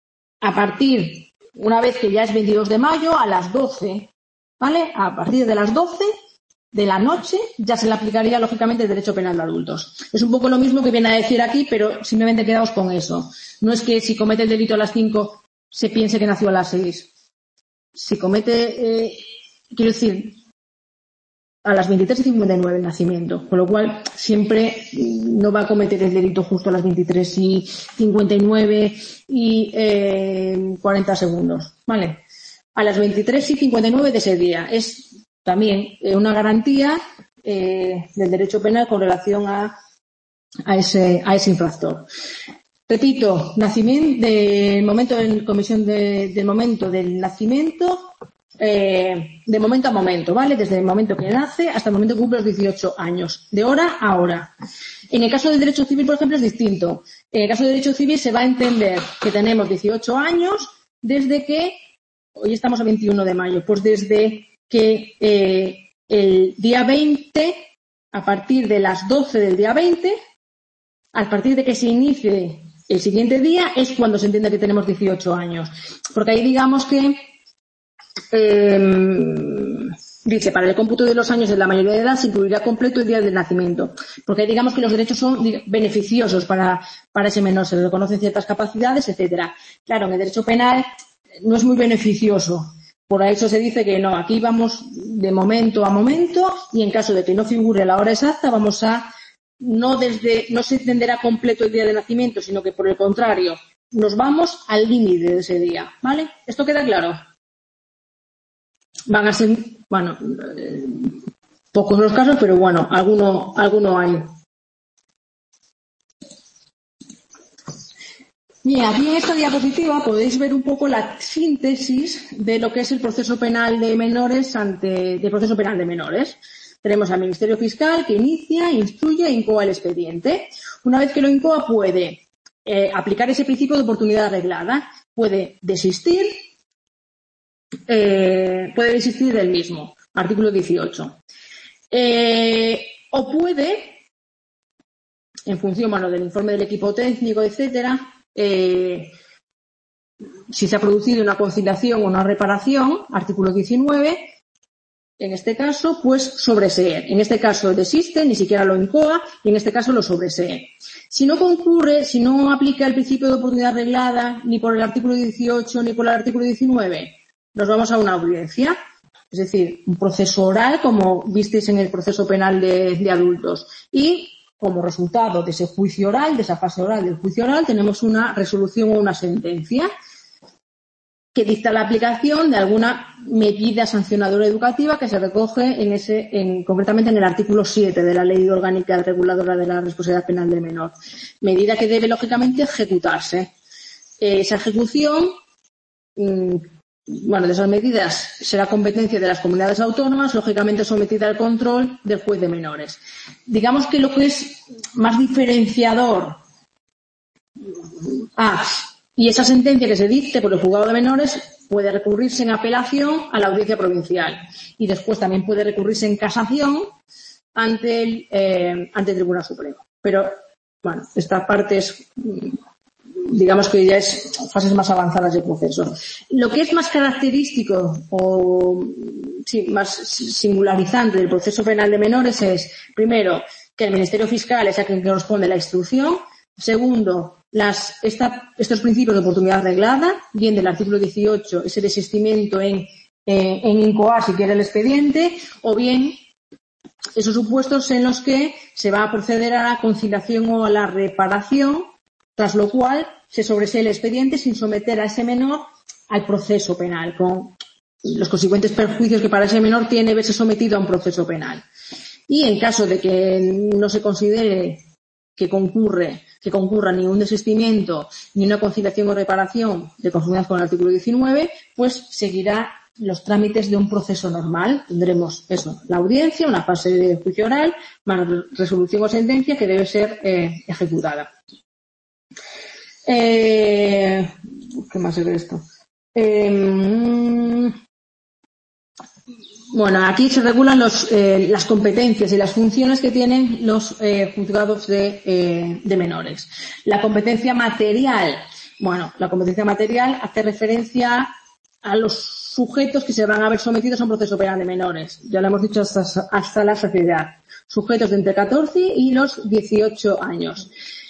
Una vez que ya es 22 de mayo, a las 12, ¿vale? A partir de las 12 de la noche ya se le aplicaría, lógicamente, el derecho penal de adultos. Es un poco lo mismo que viene a decir aquí, pero simplemente quedaos con eso. No es que si comete el delito a las 5 se piense que nació a las 6. Si comete, quiero decir, a las 23:59 el nacimiento, con lo cual siempre no va a cometer el delito justo a las 23:59 y 40 segundos, ¿vale? A las 23:59 de ese día. Es también una garantía del derecho penal con relación a ese infractor. Repito, nacimiento, del momento de comisión del momento del nacimiento, de momento a momento, ¿vale? Desde el momento que nace hasta el momento que cumple los 18 años, de hora a hora. En el caso del derecho civil, por ejemplo, es distinto. En el caso del derecho civil se va a entender que tenemos 18 años desde que, hoy estamos a 21 de mayo, pues desde que el día 20, a partir de las 12 del día 20, a partir de que se inicie el siguiente día, es cuando se entiende que tenemos 18 años. Porque ahí digamos que dice, para el cómputo de los años de la mayoría de edad se incluirá completo el día del nacimiento, porque digamos que los derechos son beneficiosos para ese menor, se le reconocen ciertas capacidades, etcétera. Claro, en el derecho penal no es muy beneficioso, por eso se dice que no, aquí vamos de momento a momento y en caso de que no figure la hora exacta no se entenderá completo el día de nacimiento, sino que por el contrario nos vamos al límite de ese día, ¿vale? ¿Esto queda claro? Van a ser, bueno, pocos los casos, pero bueno, alguno hay. Bien, aquí en esta diapositiva podéis ver un poco la síntesis de lo que es el proceso penal de menores proceso penal de menores. Tenemos al Ministerio Fiscal que inicia, instruye e incoa el expediente. Una vez que lo incoa puede aplicar ese principio de oportunidad arreglada, puede desistir del mismo, artículo 18. O puede, en función del informe del equipo técnico, etcétera, si se ha producido una conciliación o una reparación, artículo 19, en este caso, pues sobreseer. En este caso desiste, ni siquiera lo incoa, y en este caso lo sobresee. Si no concurre, si no aplica el principio de oportunidad arreglada, ni por el artículo 18 ni por el artículo 19, nos vamos a una audiencia, es decir, un proceso oral, como visteis en el proceso penal de adultos. Y como resultado de ese juicio oral, de esa fase oral del juicio oral, tenemos una resolución o una sentencia que dicta la aplicación de alguna medida sancionadora educativa que se recoge concretamente en el artículo 7 de la Ley Orgánica Reguladora de la Responsabilidad Penal del Menor. Medida que debe, lógicamente, ejecutarse. Esa ejecución, de esas medidas será competencia de las comunidades autónomas, lógicamente sometida al control del juez de menores. Digamos que lo que es más diferenciador y esa sentencia que se dicte por el juzgado de menores puede recurrirse en apelación a la audiencia provincial y después también puede recurrirse en casación ante el Tribunal Supremo. Pero, bueno, esta parte es, digamos que ya es fases más avanzadas del proceso. Lo que es más característico o más singularizante del proceso penal de menores es, primero, que el Ministerio Fiscal es a quien corresponde la instrucción. Segundo, estos principios de oportunidad reglada, bien del artículo 18, ese desistimiento en incoar si quiere el expediente, o bien esos supuestos en los que se va a proceder a la conciliación o a la reparación, tras lo cual se sobresee el expediente sin someter a ese menor al proceso penal, con los consecuentes perjuicios que para ese menor tiene verse sometido a un proceso penal. Y en caso de que no se considere que concurra ni un desistimiento ni una conciliación o reparación de conformidad con el artículo 19, pues seguirá los trámites de un proceso normal. Tendremos la audiencia, una fase de juicio oral, más resolución o sentencia que debe ser ejecutada. ¿Qué más es de esto? Bueno, aquí se regulan las competencias y las funciones que tienen los juzgados de menores. La competencia material. Bueno, la competencia material hace referencia a los sujetos que se van a ver sometidos a un proceso penal de menores. Ya lo hemos dicho hasta la saciedad. Sujetos de entre 14 y los 18 años.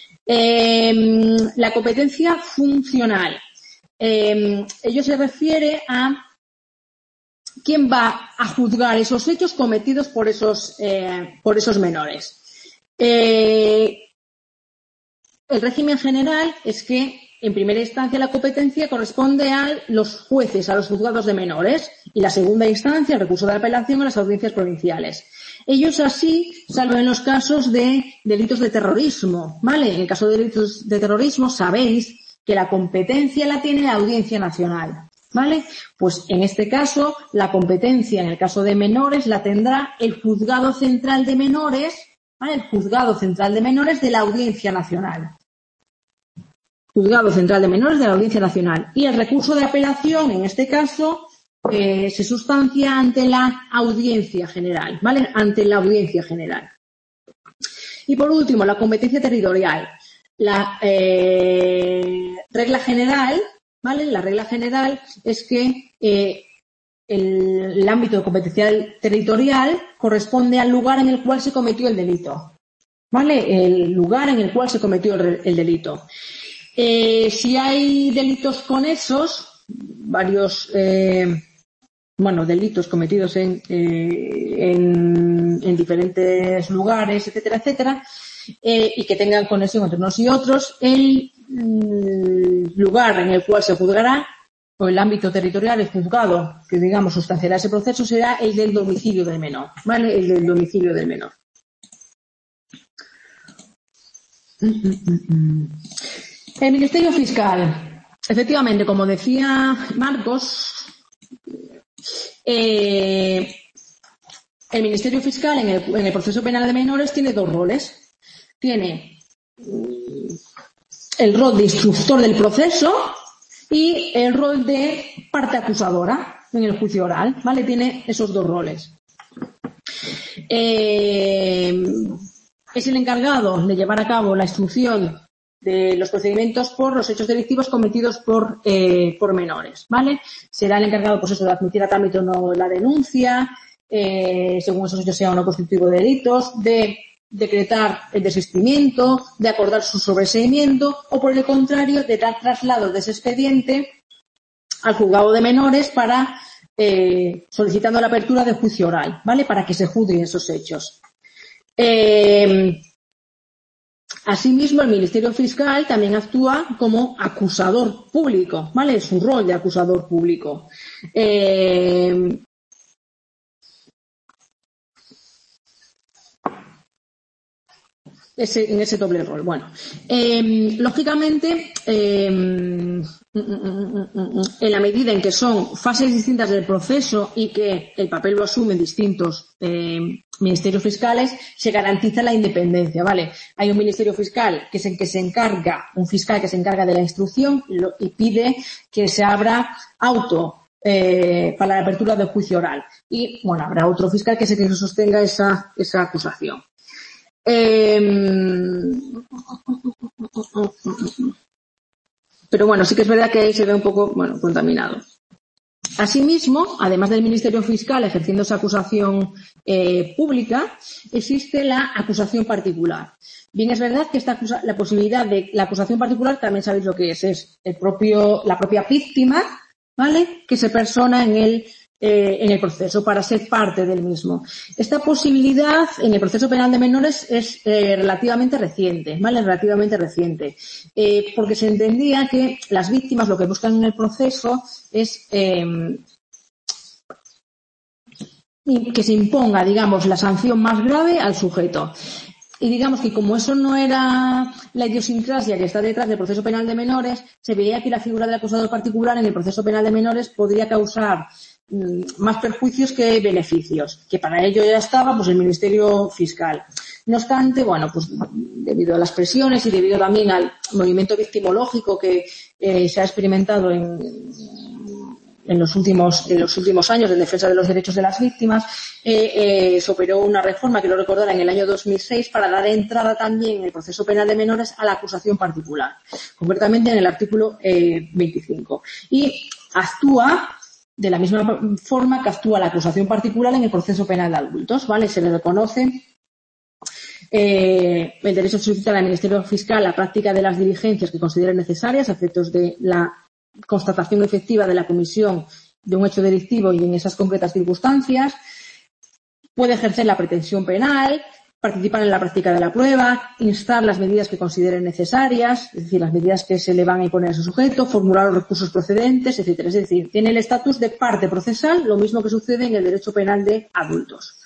La competencia funcional. Ello se refiere a quién va a juzgar esos hechos cometidos por esos menores. El régimen general es que, en primera instancia, la competencia corresponde a los jueces, a los juzgados de menores, y la segunda instancia, el recurso de apelación, a las audiencias provinciales. Ellos así, salvo en los casos de delitos de terrorismo, ¿vale? En el caso de delitos de terrorismo, sabéis que la competencia la tiene la Audiencia Nacional, ¿vale? Pues en este caso, la competencia en el caso de menores la tendrá el Juzgado Central de Menores, ¿vale? El Juzgado Central de Menores de la Audiencia Nacional. Juzgado Central de Menores de la Audiencia Nacional. Y el recurso de apelación, en este caso, se sustancia ante la Audiencia General, ¿vale? Ante la Audiencia General. Y por último, la competencia territorial. La regla general, ¿vale? La regla general es que el ámbito de competencia territorial corresponde al lugar en el cual se cometió el delito, ¿vale? El lugar en el cual se cometió el delito. Si hay delitos conexos, varios delitos cometidos en diferentes lugares, etcétera, etcétera, y que tengan conexión entre unos y otros, el lugar en el cual se juzgará, o el ámbito territorial, el juzgado que, digamos, sustanciará ese proceso, será el del domicilio del menor, ¿vale? El del domicilio del menor. El Ministerio Fiscal. Efectivamente, como decía Marcos, el Ministerio Fiscal en el proceso penal de menores tiene dos roles. Tiene el rol de instructor del proceso y el rol de parte acusadora en el juicio oral, ¿vale? Tiene esos dos roles. Es el encargado de llevar a cabo la instrucción de los procedimientos por los hechos delictivos cometidos por menores, ¿vale? Será el encargado, pues eso, de admitir a trámite o no la denuncia, según esos hechos sea o no constitutivo de delitos, de decretar el desistimiento, de acordar su sobreseimiento o, por el contrario, de dar traslado de ese expediente al juzgado de menores para solicitando la apertura de juicio oral, ¿vale? Para que se juzguen esos hechos. Asimismo, el Ministerio Fiscal también actúa como acusador público, ¿vale? Es su rol de acusador público. En ese doble rol. Bueno, lógicamente, en la medida en que son fases distintas del proceso y que el papel lo asumen distintos ministerios fiscales, se garantiza la independencia, ¿vale? Hay un ministerio fiscal que es el que se encarga, un fiscal que se encarga de la instrucción y pide que se abra auto para la apertura del juicio oral. Y, bueno, habrá otro fiscal que sostenga esa acusación. Pero bueno, sí que es verdad que ahí se ve un poco, bueno, contaminado. Asimismo, además del Ministerio Fiscal ejerciendo esa acusación pública, existe la acusación particular. Bien, es verdad que la posibilidad de la acusación particular también sabéis lo que es la propia víctima, ¿vale?, que se persona en el proceso para ser parte del mismo. Esta posibilidad en el proceso penal de menores es relativamente reciente, ¿vale? Relativamente reciente. Porque se entendía que las víctimas lo que buscan en el proceso es que se imponga, digamos, la sanción más grave al sujeto. Y digamos que como eso no era la idiosincrasia que está detrás del proceso penal de menores, se veía que la figura del acusador particular en el proceso penal de menores podría causar más perjuicios que beneficios, que para ello ya estaba pues el Ministerio Fiscal. No obstante, bueno, pues debido a las presiones y debido también al movimiento victimológico que se ha experimentado en los últimos años de defensa de los derechos de las víctimas, se operó una reforma, que lo recordará, en el año 2006 para dar entrada también en el proceso penal de menores a la acusación particular, concretamente en el artículo 25. Y actúa de la misma forma que actúa la acusación particular en el proceso penal de adultos, ¿vale? Se le reconoce el derecho solicitar al Ministerio Fiscal la práctica de las diligencias que considere necesarias a efectos de la constatación efectiva de la comisión de un hecho delictivo y en esas concretas circunstancias. Puede ejercer la pretensión penal, participar en la práctica de la prueba, instar las medidas que considere necesarias, es decir, las medidas que se le van a imponer a su sujeto, formular los recursos procedentes, etcétera. Es decir, tiene el estatus de parte procesal, lo mismo que sucede en el derecho penal de adultos.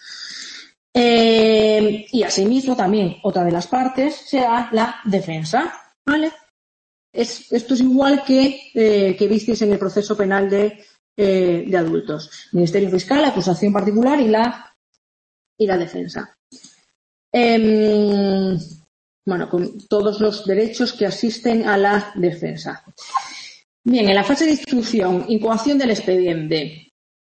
Y asimismo también otra de las partes será la defensa, ¿vale? Esto es igual que visteis en el proceso penal de adultos. Ministerio Fiscal, acusación particular y la defensa. Bueno, con todos los derechos que asisten a la defensa. Bien, en la fase de instrucción, incoación del expediente.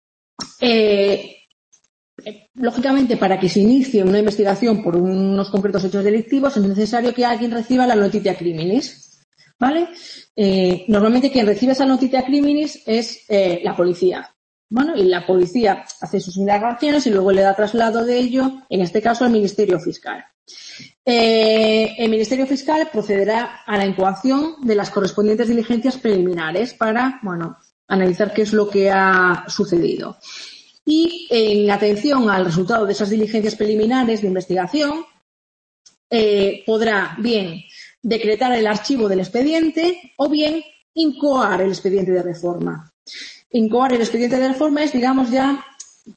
Lógicamente, para que se inicie una investigación por unos concretos hechos delictivos es necesario que alguien reciba la notitia criminis, ¿vale? Normalmente quien recibe esa notitia criminis es la policía. Bueno, y la policía hace sus indagaciones y luego le da traslado de ello, en este caso, al Ministerio Fiscal. El Ministerio Fiscal procederá a la incoación de las correspondientes diligencias preliminares para, bueno, analizar qué es lo que ha sucedido. Y en atención al resultado de esas diligencias preliminares de investigación, podrá bien decretar el archivo del expediente o bien incoar el expediente de reforma. Incoar el expediente de reforma es, digamos, ya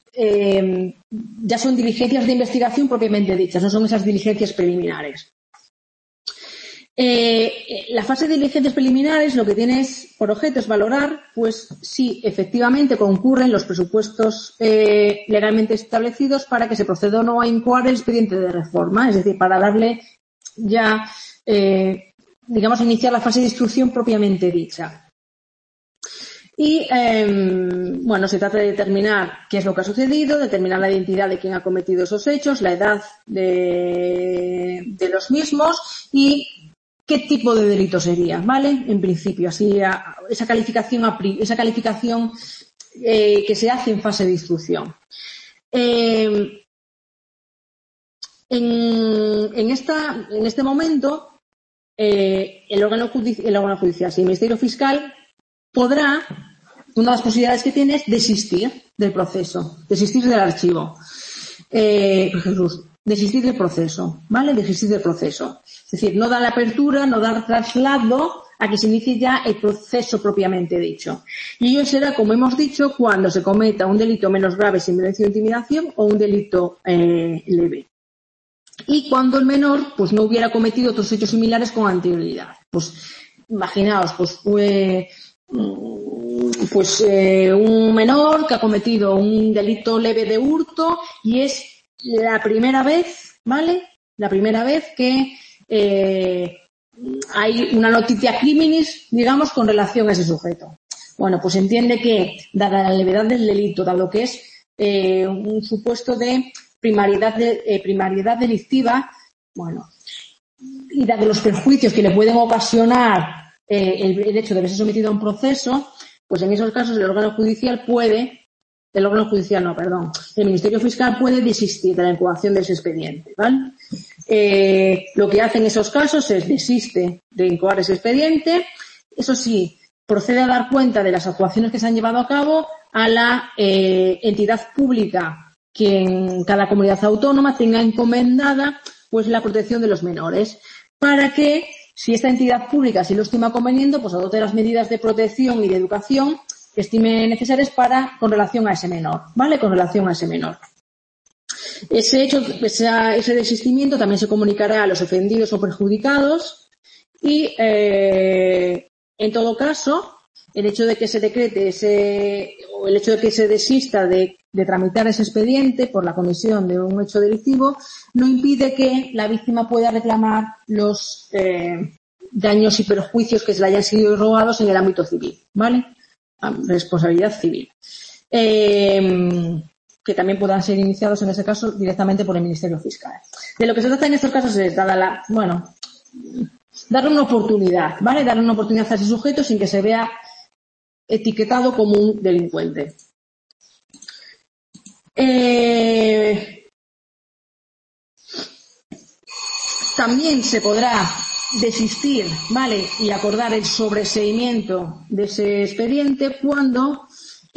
son diligencias de investigación propiamente dichas, no son esas diligencias preliminares. La fase de diligencias preliminares lo que tiene por objeto es valorar, pues, si efectivamente concurren los presupuestos legalmente establecidos para que se proceda o no a incoar el expediente de reforma, es decir, para darle ya, digamos, iniciar la fase de instrucción propiamente dicha. Y, bueno, se trata de determinar qué es lo que ha sucedido, determinar la identidad de quien ha cometido esos hechos, la edad de los mismos y qué tipo de delito sería, ¿vale? En principio, así esa calificación que se hace en fase de instrucción. En este momento, el órgano judicial, el Ministerio Fiscal, podrá, una de las posibilidades que tiene es desistir del proceso, desistir del archivo. Jesús, desistir del proceso, ¿vale? Desistir del proceso. Es decir, no dar la apertura, no dar traslado a que se inicie ya el proceso propiamente dicho. Y ello será, como hemos dicho, cuando se cometa un delito menos grave sin violencia o intimidación o un delito leve. Y cuando el menor, pues, no hubiera cometido otros hechos similares con anterioridad. Pues, imaginaos, un menor que ha cometido un delito leve de hurto y es la primera vez, ¿vale? La primera vez que hay una noticia criminis, digamos, con relación a ese sujeto. Bueno, pues entiende que, dada la levedad del delito, dado que es un supuesto de primariedad delictiva, bueno, y dado los perjuicios que le pueden ocasionar el hecho de verse sometido a un proceso, pues en esos casos el Ministerio Fiscal puede desistir de la incoación de ese expediente, ¿vale? Lo que hace en esos casos es desiste de incoar ese expediente, eso sí, procede a dar cuenta de las actuaciones que se han llevado a cabo a la entidad pública que en cada comunidad autónoma tenga encomendada pues la protección de los menores, para que, si esta entidad pública sí lo estima conveniente, pues adopte las medidas de protección y de educación que estime necesarias con relación a ese menor, ¿vale? Con relación a ese menor. Ese desistimiento también se comunicará a los ofendidos o perjudicados y, en todo caso, el hecho de que se decrete o el hecho de que se desista de tramitar ese expediente por la comisión de un hecho delictivo no impide que la víctima pueda reclamar los daños y perjuicios que se le hayan sido rogados en el ámbito civil, ¿vale? Responsabilidad civil. Que también puedan ser iniciados en ese caso directamente por el Ministerio Fiscal. De lo que se trata en estos casos es darle una oportunidad, ¿vale? Darle una oportunidad a ese sujeto sin que se vea etiquetado como un delincuente. También se podrá desistir, ¿vale? Y acordar el sobreseimiento de ese expediente cuando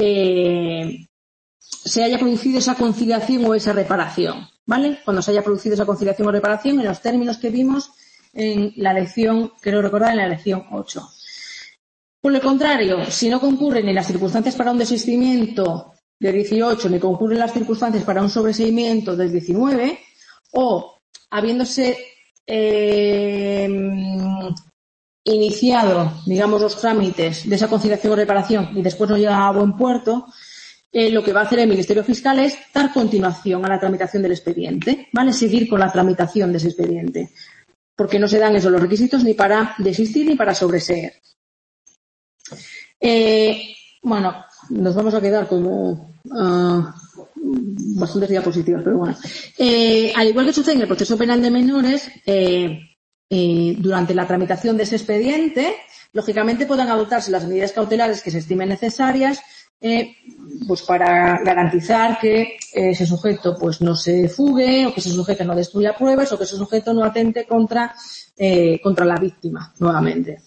se haya producido esa conciliación o esa reparación, ¿vale? Cuando se haya producido esa conciliación o reparación en los términos que vimos en la lección, creo recordar, en la lección 8. Por el contrario, si no concurren ni las circunstancias para un desistimiento del 18, ni concurren las circunstancias para un sobreseimiento del 19, o habiéndose iniciado, digamos, los trámites de esa conciliación o reparación y después no llega a buen puerto, lo que va a hacer el Ministerio Fiscal es dar continuación a la tramitación del expediente, ¿vale? Seguir con la tramitación de ese expediente, porque no se dan esos los requisitos ni para desistir ni para sobreseer. Bueno, nos vamos a quedar como bastantes diapositivas, pero bueno. Al igual que sucede en el proceso penal de menores, durante la tramitación de ese expediente, lógicamente podrán adoptarse las medidas cautelares que se estimen necesarias, pues para garantizar que ese sujeto pues no se fugue, o que ese sujeto no destruya pruebas, o que ese sujeto no atente contra la víctima nuevamente.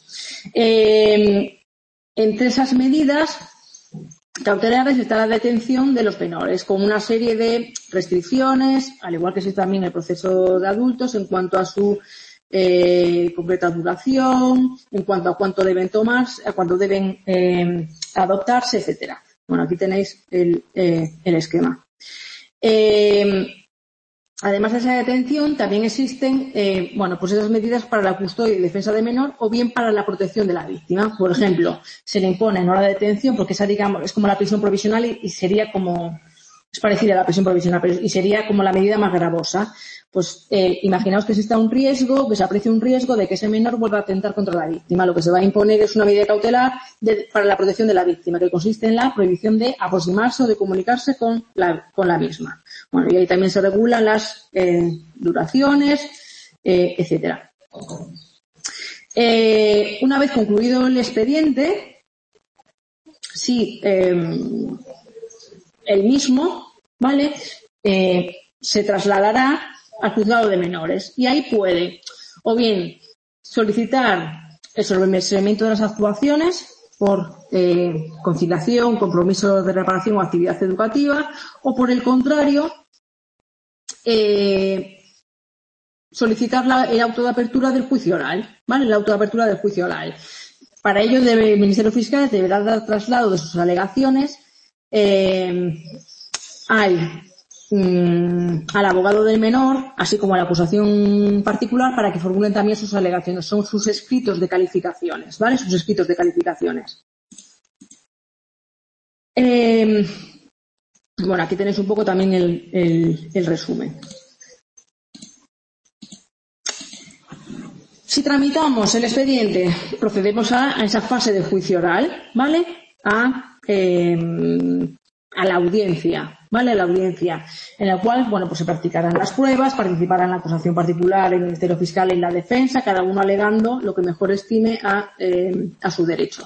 Entre esas medidas cautelares está la detención de los menores, con una serie de restricciones, al igual que existe también el proceso de adultos, en cuanto a su concreta duración, en cuanto a cuánto deben tomarse, a cuánto deben adoptarse, etcétera. Bueno, aquí tenéis el esquema. Además de esa detención, también existen, pues esas medidas para la custodia y defensa del menor o bien para la protección de la víctima. Por ejemplo, se le impone no la detención porque esa, digamos, es como la prisión provisional y sería como, es parecida a la prisión provisional, pero y sería como la medida más gravosa. Pues imaginaos que exista un riesgo, que se aprecie un riesgo de que ese menor vuelva a atentar contra la víctima. Lo que se va a imponer es una medida cautelar para la protección de la víctima, que consiste en la prohibición de aproximarse o de comunicarse con la misma. Bueno, y ahí también se regulan las duraciones, etcétera. Una vez concluido el expediente, si el mismo, ¿vale? Se trasladará al juzgado de menores y ahí puede o bien solicitar el sobreseimiento de las actuaciones por conciliación, compromiso de reparación o actividad educativa, o por el contrario solicitar el auto de apertura del juicio oral, ¿vale? El auto de apertura del juicio oral. Para ello el Ministerio Fiscal deberá dar traslado de sus alegaciones al abogado del menor, así como a la acusación particular, para que formulen también sus alegaciones. Son sus escritos de calificaciones, ¿vale? Sus escritos de calificaciones. Bueno, aquí tenéis un poco también el resumen. Si tramitamos el expediente, procedemos a esa fase de juicio oral, ¿vale? a la audiencia, ¿vale? A la audiencia, en la cual, bueno, pues se practicarán las pruebas, participarán la acusación particular, el Ministerio Fiscal y la defensa, cada uno alegando lo que mejor estime a su derecho.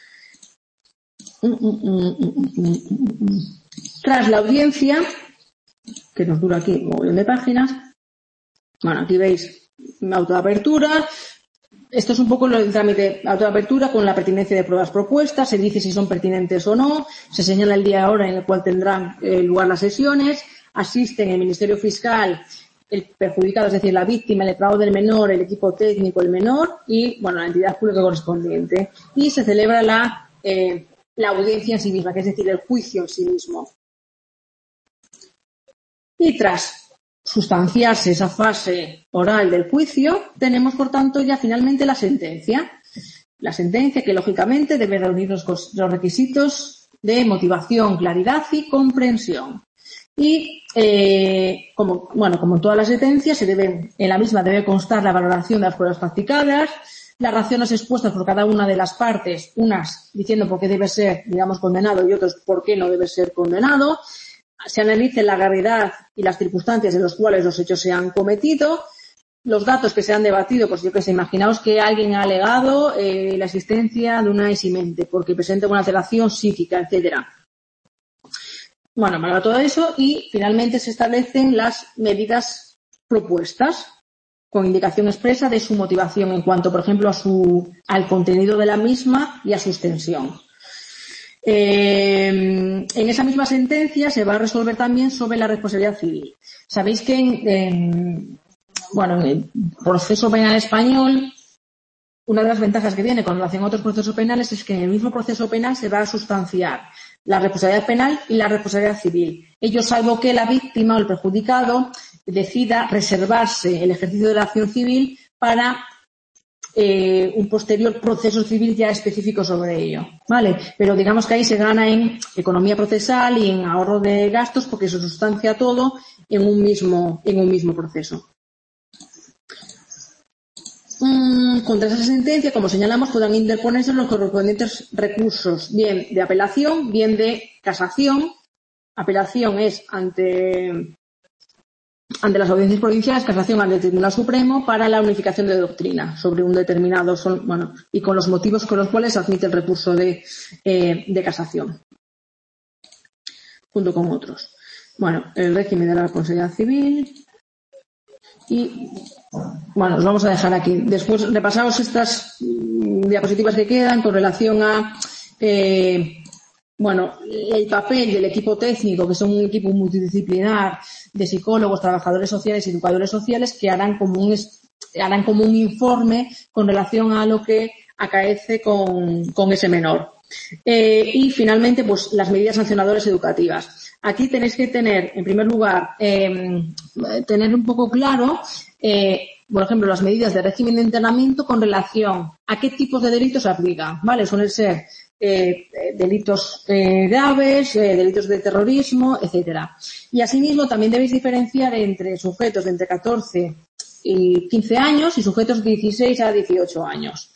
Tras la audiencia, que nos dura aquí un montón de páginas, bueno, aquí veis autoapertura. Esto es un poco el trámite de autoapertura con la pertinencia de pruebas propuestas, se dice si son pertinentes o no, se señala el día y hora en el cual tendrán lugar las sesiones, asisten el Ministerio Fiscal, el perjudicado, es decir, la víctima, el letrado del menor, el equipo técnico, el menor y, bueno, la entidad pública correspondiente. Y se celebra la audiencia en sí misma, que es decir, el juicio en sí mismo. Y tras sustanciarse esa fase oral del juicio, tenemos, por tanto, ya finalmente la sentencia. La sentencia que, lógicamente, debe reunir los requisitos de motivación, claridad y comprensión. Y, como en todas las sentencias, en la misma debe constar la valoración de las pruebas practicadas, las razones expuestas por cada una de las partes, unas diciendo por qué debe ser, digamos, condenado y otros por qué no debe ser condenado. Se analice la gravedad y las circunstancias en las cuales los hechos se han cometido, los datos que se han debatido, pues yo que sé, imaginaos que alguien ha alegado la existencia de una eximente porque presenta una alteración psíquica, etcétera. Bueno, para todo eso y finalmente se establecen las medidas propuestas con indicación expresa de su motivación en cuanto, por ejemplo, al contenido de la misma y a su extensión. En esa misma sentencia se va a resolver también sobre la responsabilidad civil. Sabéis que en el proceso penal español, una de las ventajas que tiene con relación a otros procesos penales es que en el mismo proceso penal se va a sustanciar la responsabilidad penal y la responsabilidad civil. Ello salvo que la víctima o el perjudicado decida reservarse el ejercicio de la acción civil para un posterior proceso civil ya específico sobre ello, ¿vale? Pero digamos que ahí se gana en economía procesal y en ahorro de gastos porque se sustancia todo en un mismo proceso. Contra esa sentencia, como señalamos, podrán interponerse los correspondientes recursos, bien de apelación, bien de casación. Apelación es ante las audiencias provinciales, casación ante el Tribunal Supremo para la unificación de doctrina sobre un determinado, y con los motivos con los cuales admite el recurso de casación, junto con otros. El régimen de la responsabilidad civil y, os vamos a dejar aquí. Después repasaos estas diapositivas que quedan con relación a el papel del equipo técnico, que son un equipo multidisciplinar de psicólogos, trabajadores sociales y educadores sociales que harán como un informe con relación a lo que acaece con ese menor. Y finalmente, pues las medidas sancionadoras educativas. Aquí tenéis que tener, en primer lugar, tener un poco claro, por ejemplo, las medidas de régimen de internamiento con relación a qué tipos de delitos se aplican, ¿vale? Suelen ser delitos graves, delitos de terrorismo, etcétera. Y asimismo también debéis diferenciar entre sujetos de entre 14 y 15 años y sujetos de 16 a 18 años.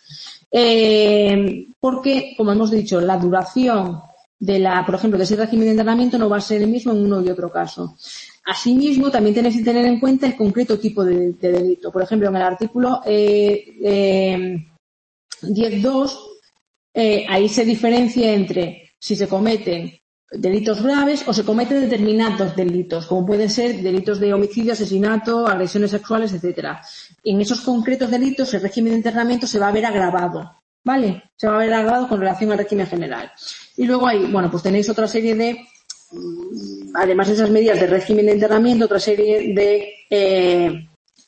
Porque, como hemos dicho, la duración por ejemplo, de ese régimen de internamiento no va a ser el mismo en uno y otro caso. Asimismo, también tenéis que tener en cuenta el concreto tipo de delito. Por ejemplo, en el artículo 10.2, ahí se diferencia entre si se cometen delitos graves o se cometen determinados delitos, como pueden ser delitos de homicidio, asesinato, agresiones sexuales, etcétera. En esos concretos delitos, el régimen de internamiento se va a ver agravado, ¿vale? Se va a ver agravado con relación al régimen general. Y luego ahí, pues tenéis otra serie de, además de esas medidas de régimen de internamiento, otra serie de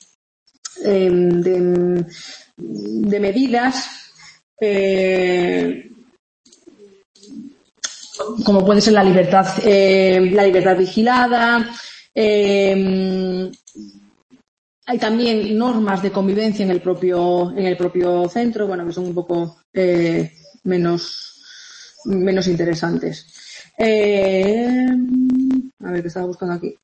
medidas como puede ser la libertad vigilada. Hay también normas de convivencia en el propio centro, que son un poco menos interesantes. A ver, ¿qué estaba buscando aquí?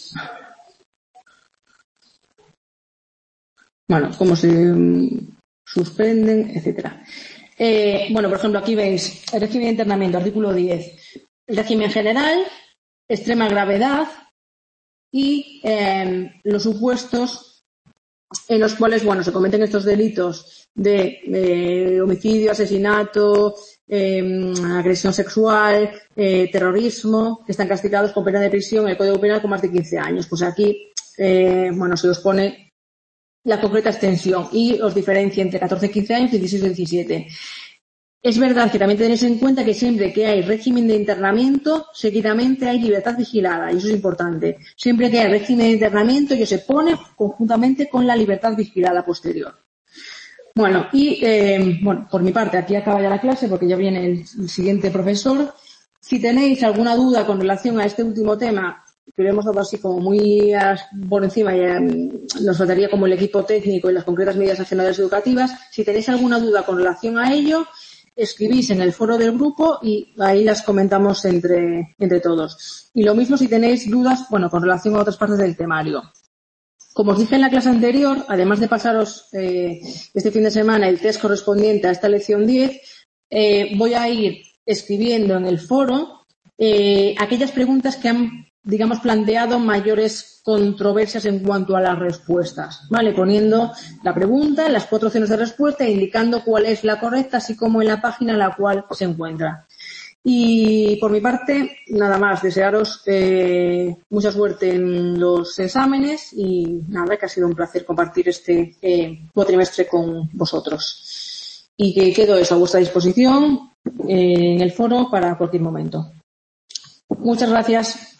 Como se suspenden, etcétera. Bueno, por ejemplo, aquí veis el régimen de internamiento, artículo 10. El régimen general, extrema gravedad y los supuestos en los cuales, bueno, se cometen estos delitos de homicidio, asesinato, agresión sexual, terrorismo, que están castigados con pena de prisión en el Código Penal con más de 15 años. Pues aquí, bueno, se os pone la concreta extensión y os diferencia entre 14 y 15 años y 16 y 17. Es verdad que también tenéis en cuenta que siempre que hay régimen de internamiento, seguidamente hay libertad vigilada, y eso es importante. Siempre que hay régimen de internamiento, ello se pone conjuntamente con la libertad vigilada posterior. Bueno, y bueno, por mi parte, aquí acaba ya la clase porque ya viene el siguiente profesor. Si tenéis alguna duda con relación a este último tema, que lo hemos dado así como muy por encima, ya nos faltaría como el equipo técnico y las concretas medidas accionadas educativas. Si tenéis alguna duda con relación a ello, escribís en el foro del grupo y ahí las comentamos entre todos. Y lo mismo si tenéis dudas, bueno, con relación a otras partes del temario. Como os dije en la clase anterior, además de pasaros este fin de semana el test correspondiente a esta lección 10, voy a ir escribiendo en el foro aquellas preguntas que han, digamos, planteado mayores controversias en cuanto a las respuestas, ¿vale? Poniendo la pregunta, las 4 opciones de respuesta e indicando cuál es la correcta, así como en la página en la cual se encuentra. Y por mi parte, nada más, desearos mucha suerte en los exámenes y nada, que ha sido un placer compartir este cuatrimestre con vosotros. Y que quedo eso a vuestra disposición en el foro para cualquier momento. Muchas gracias.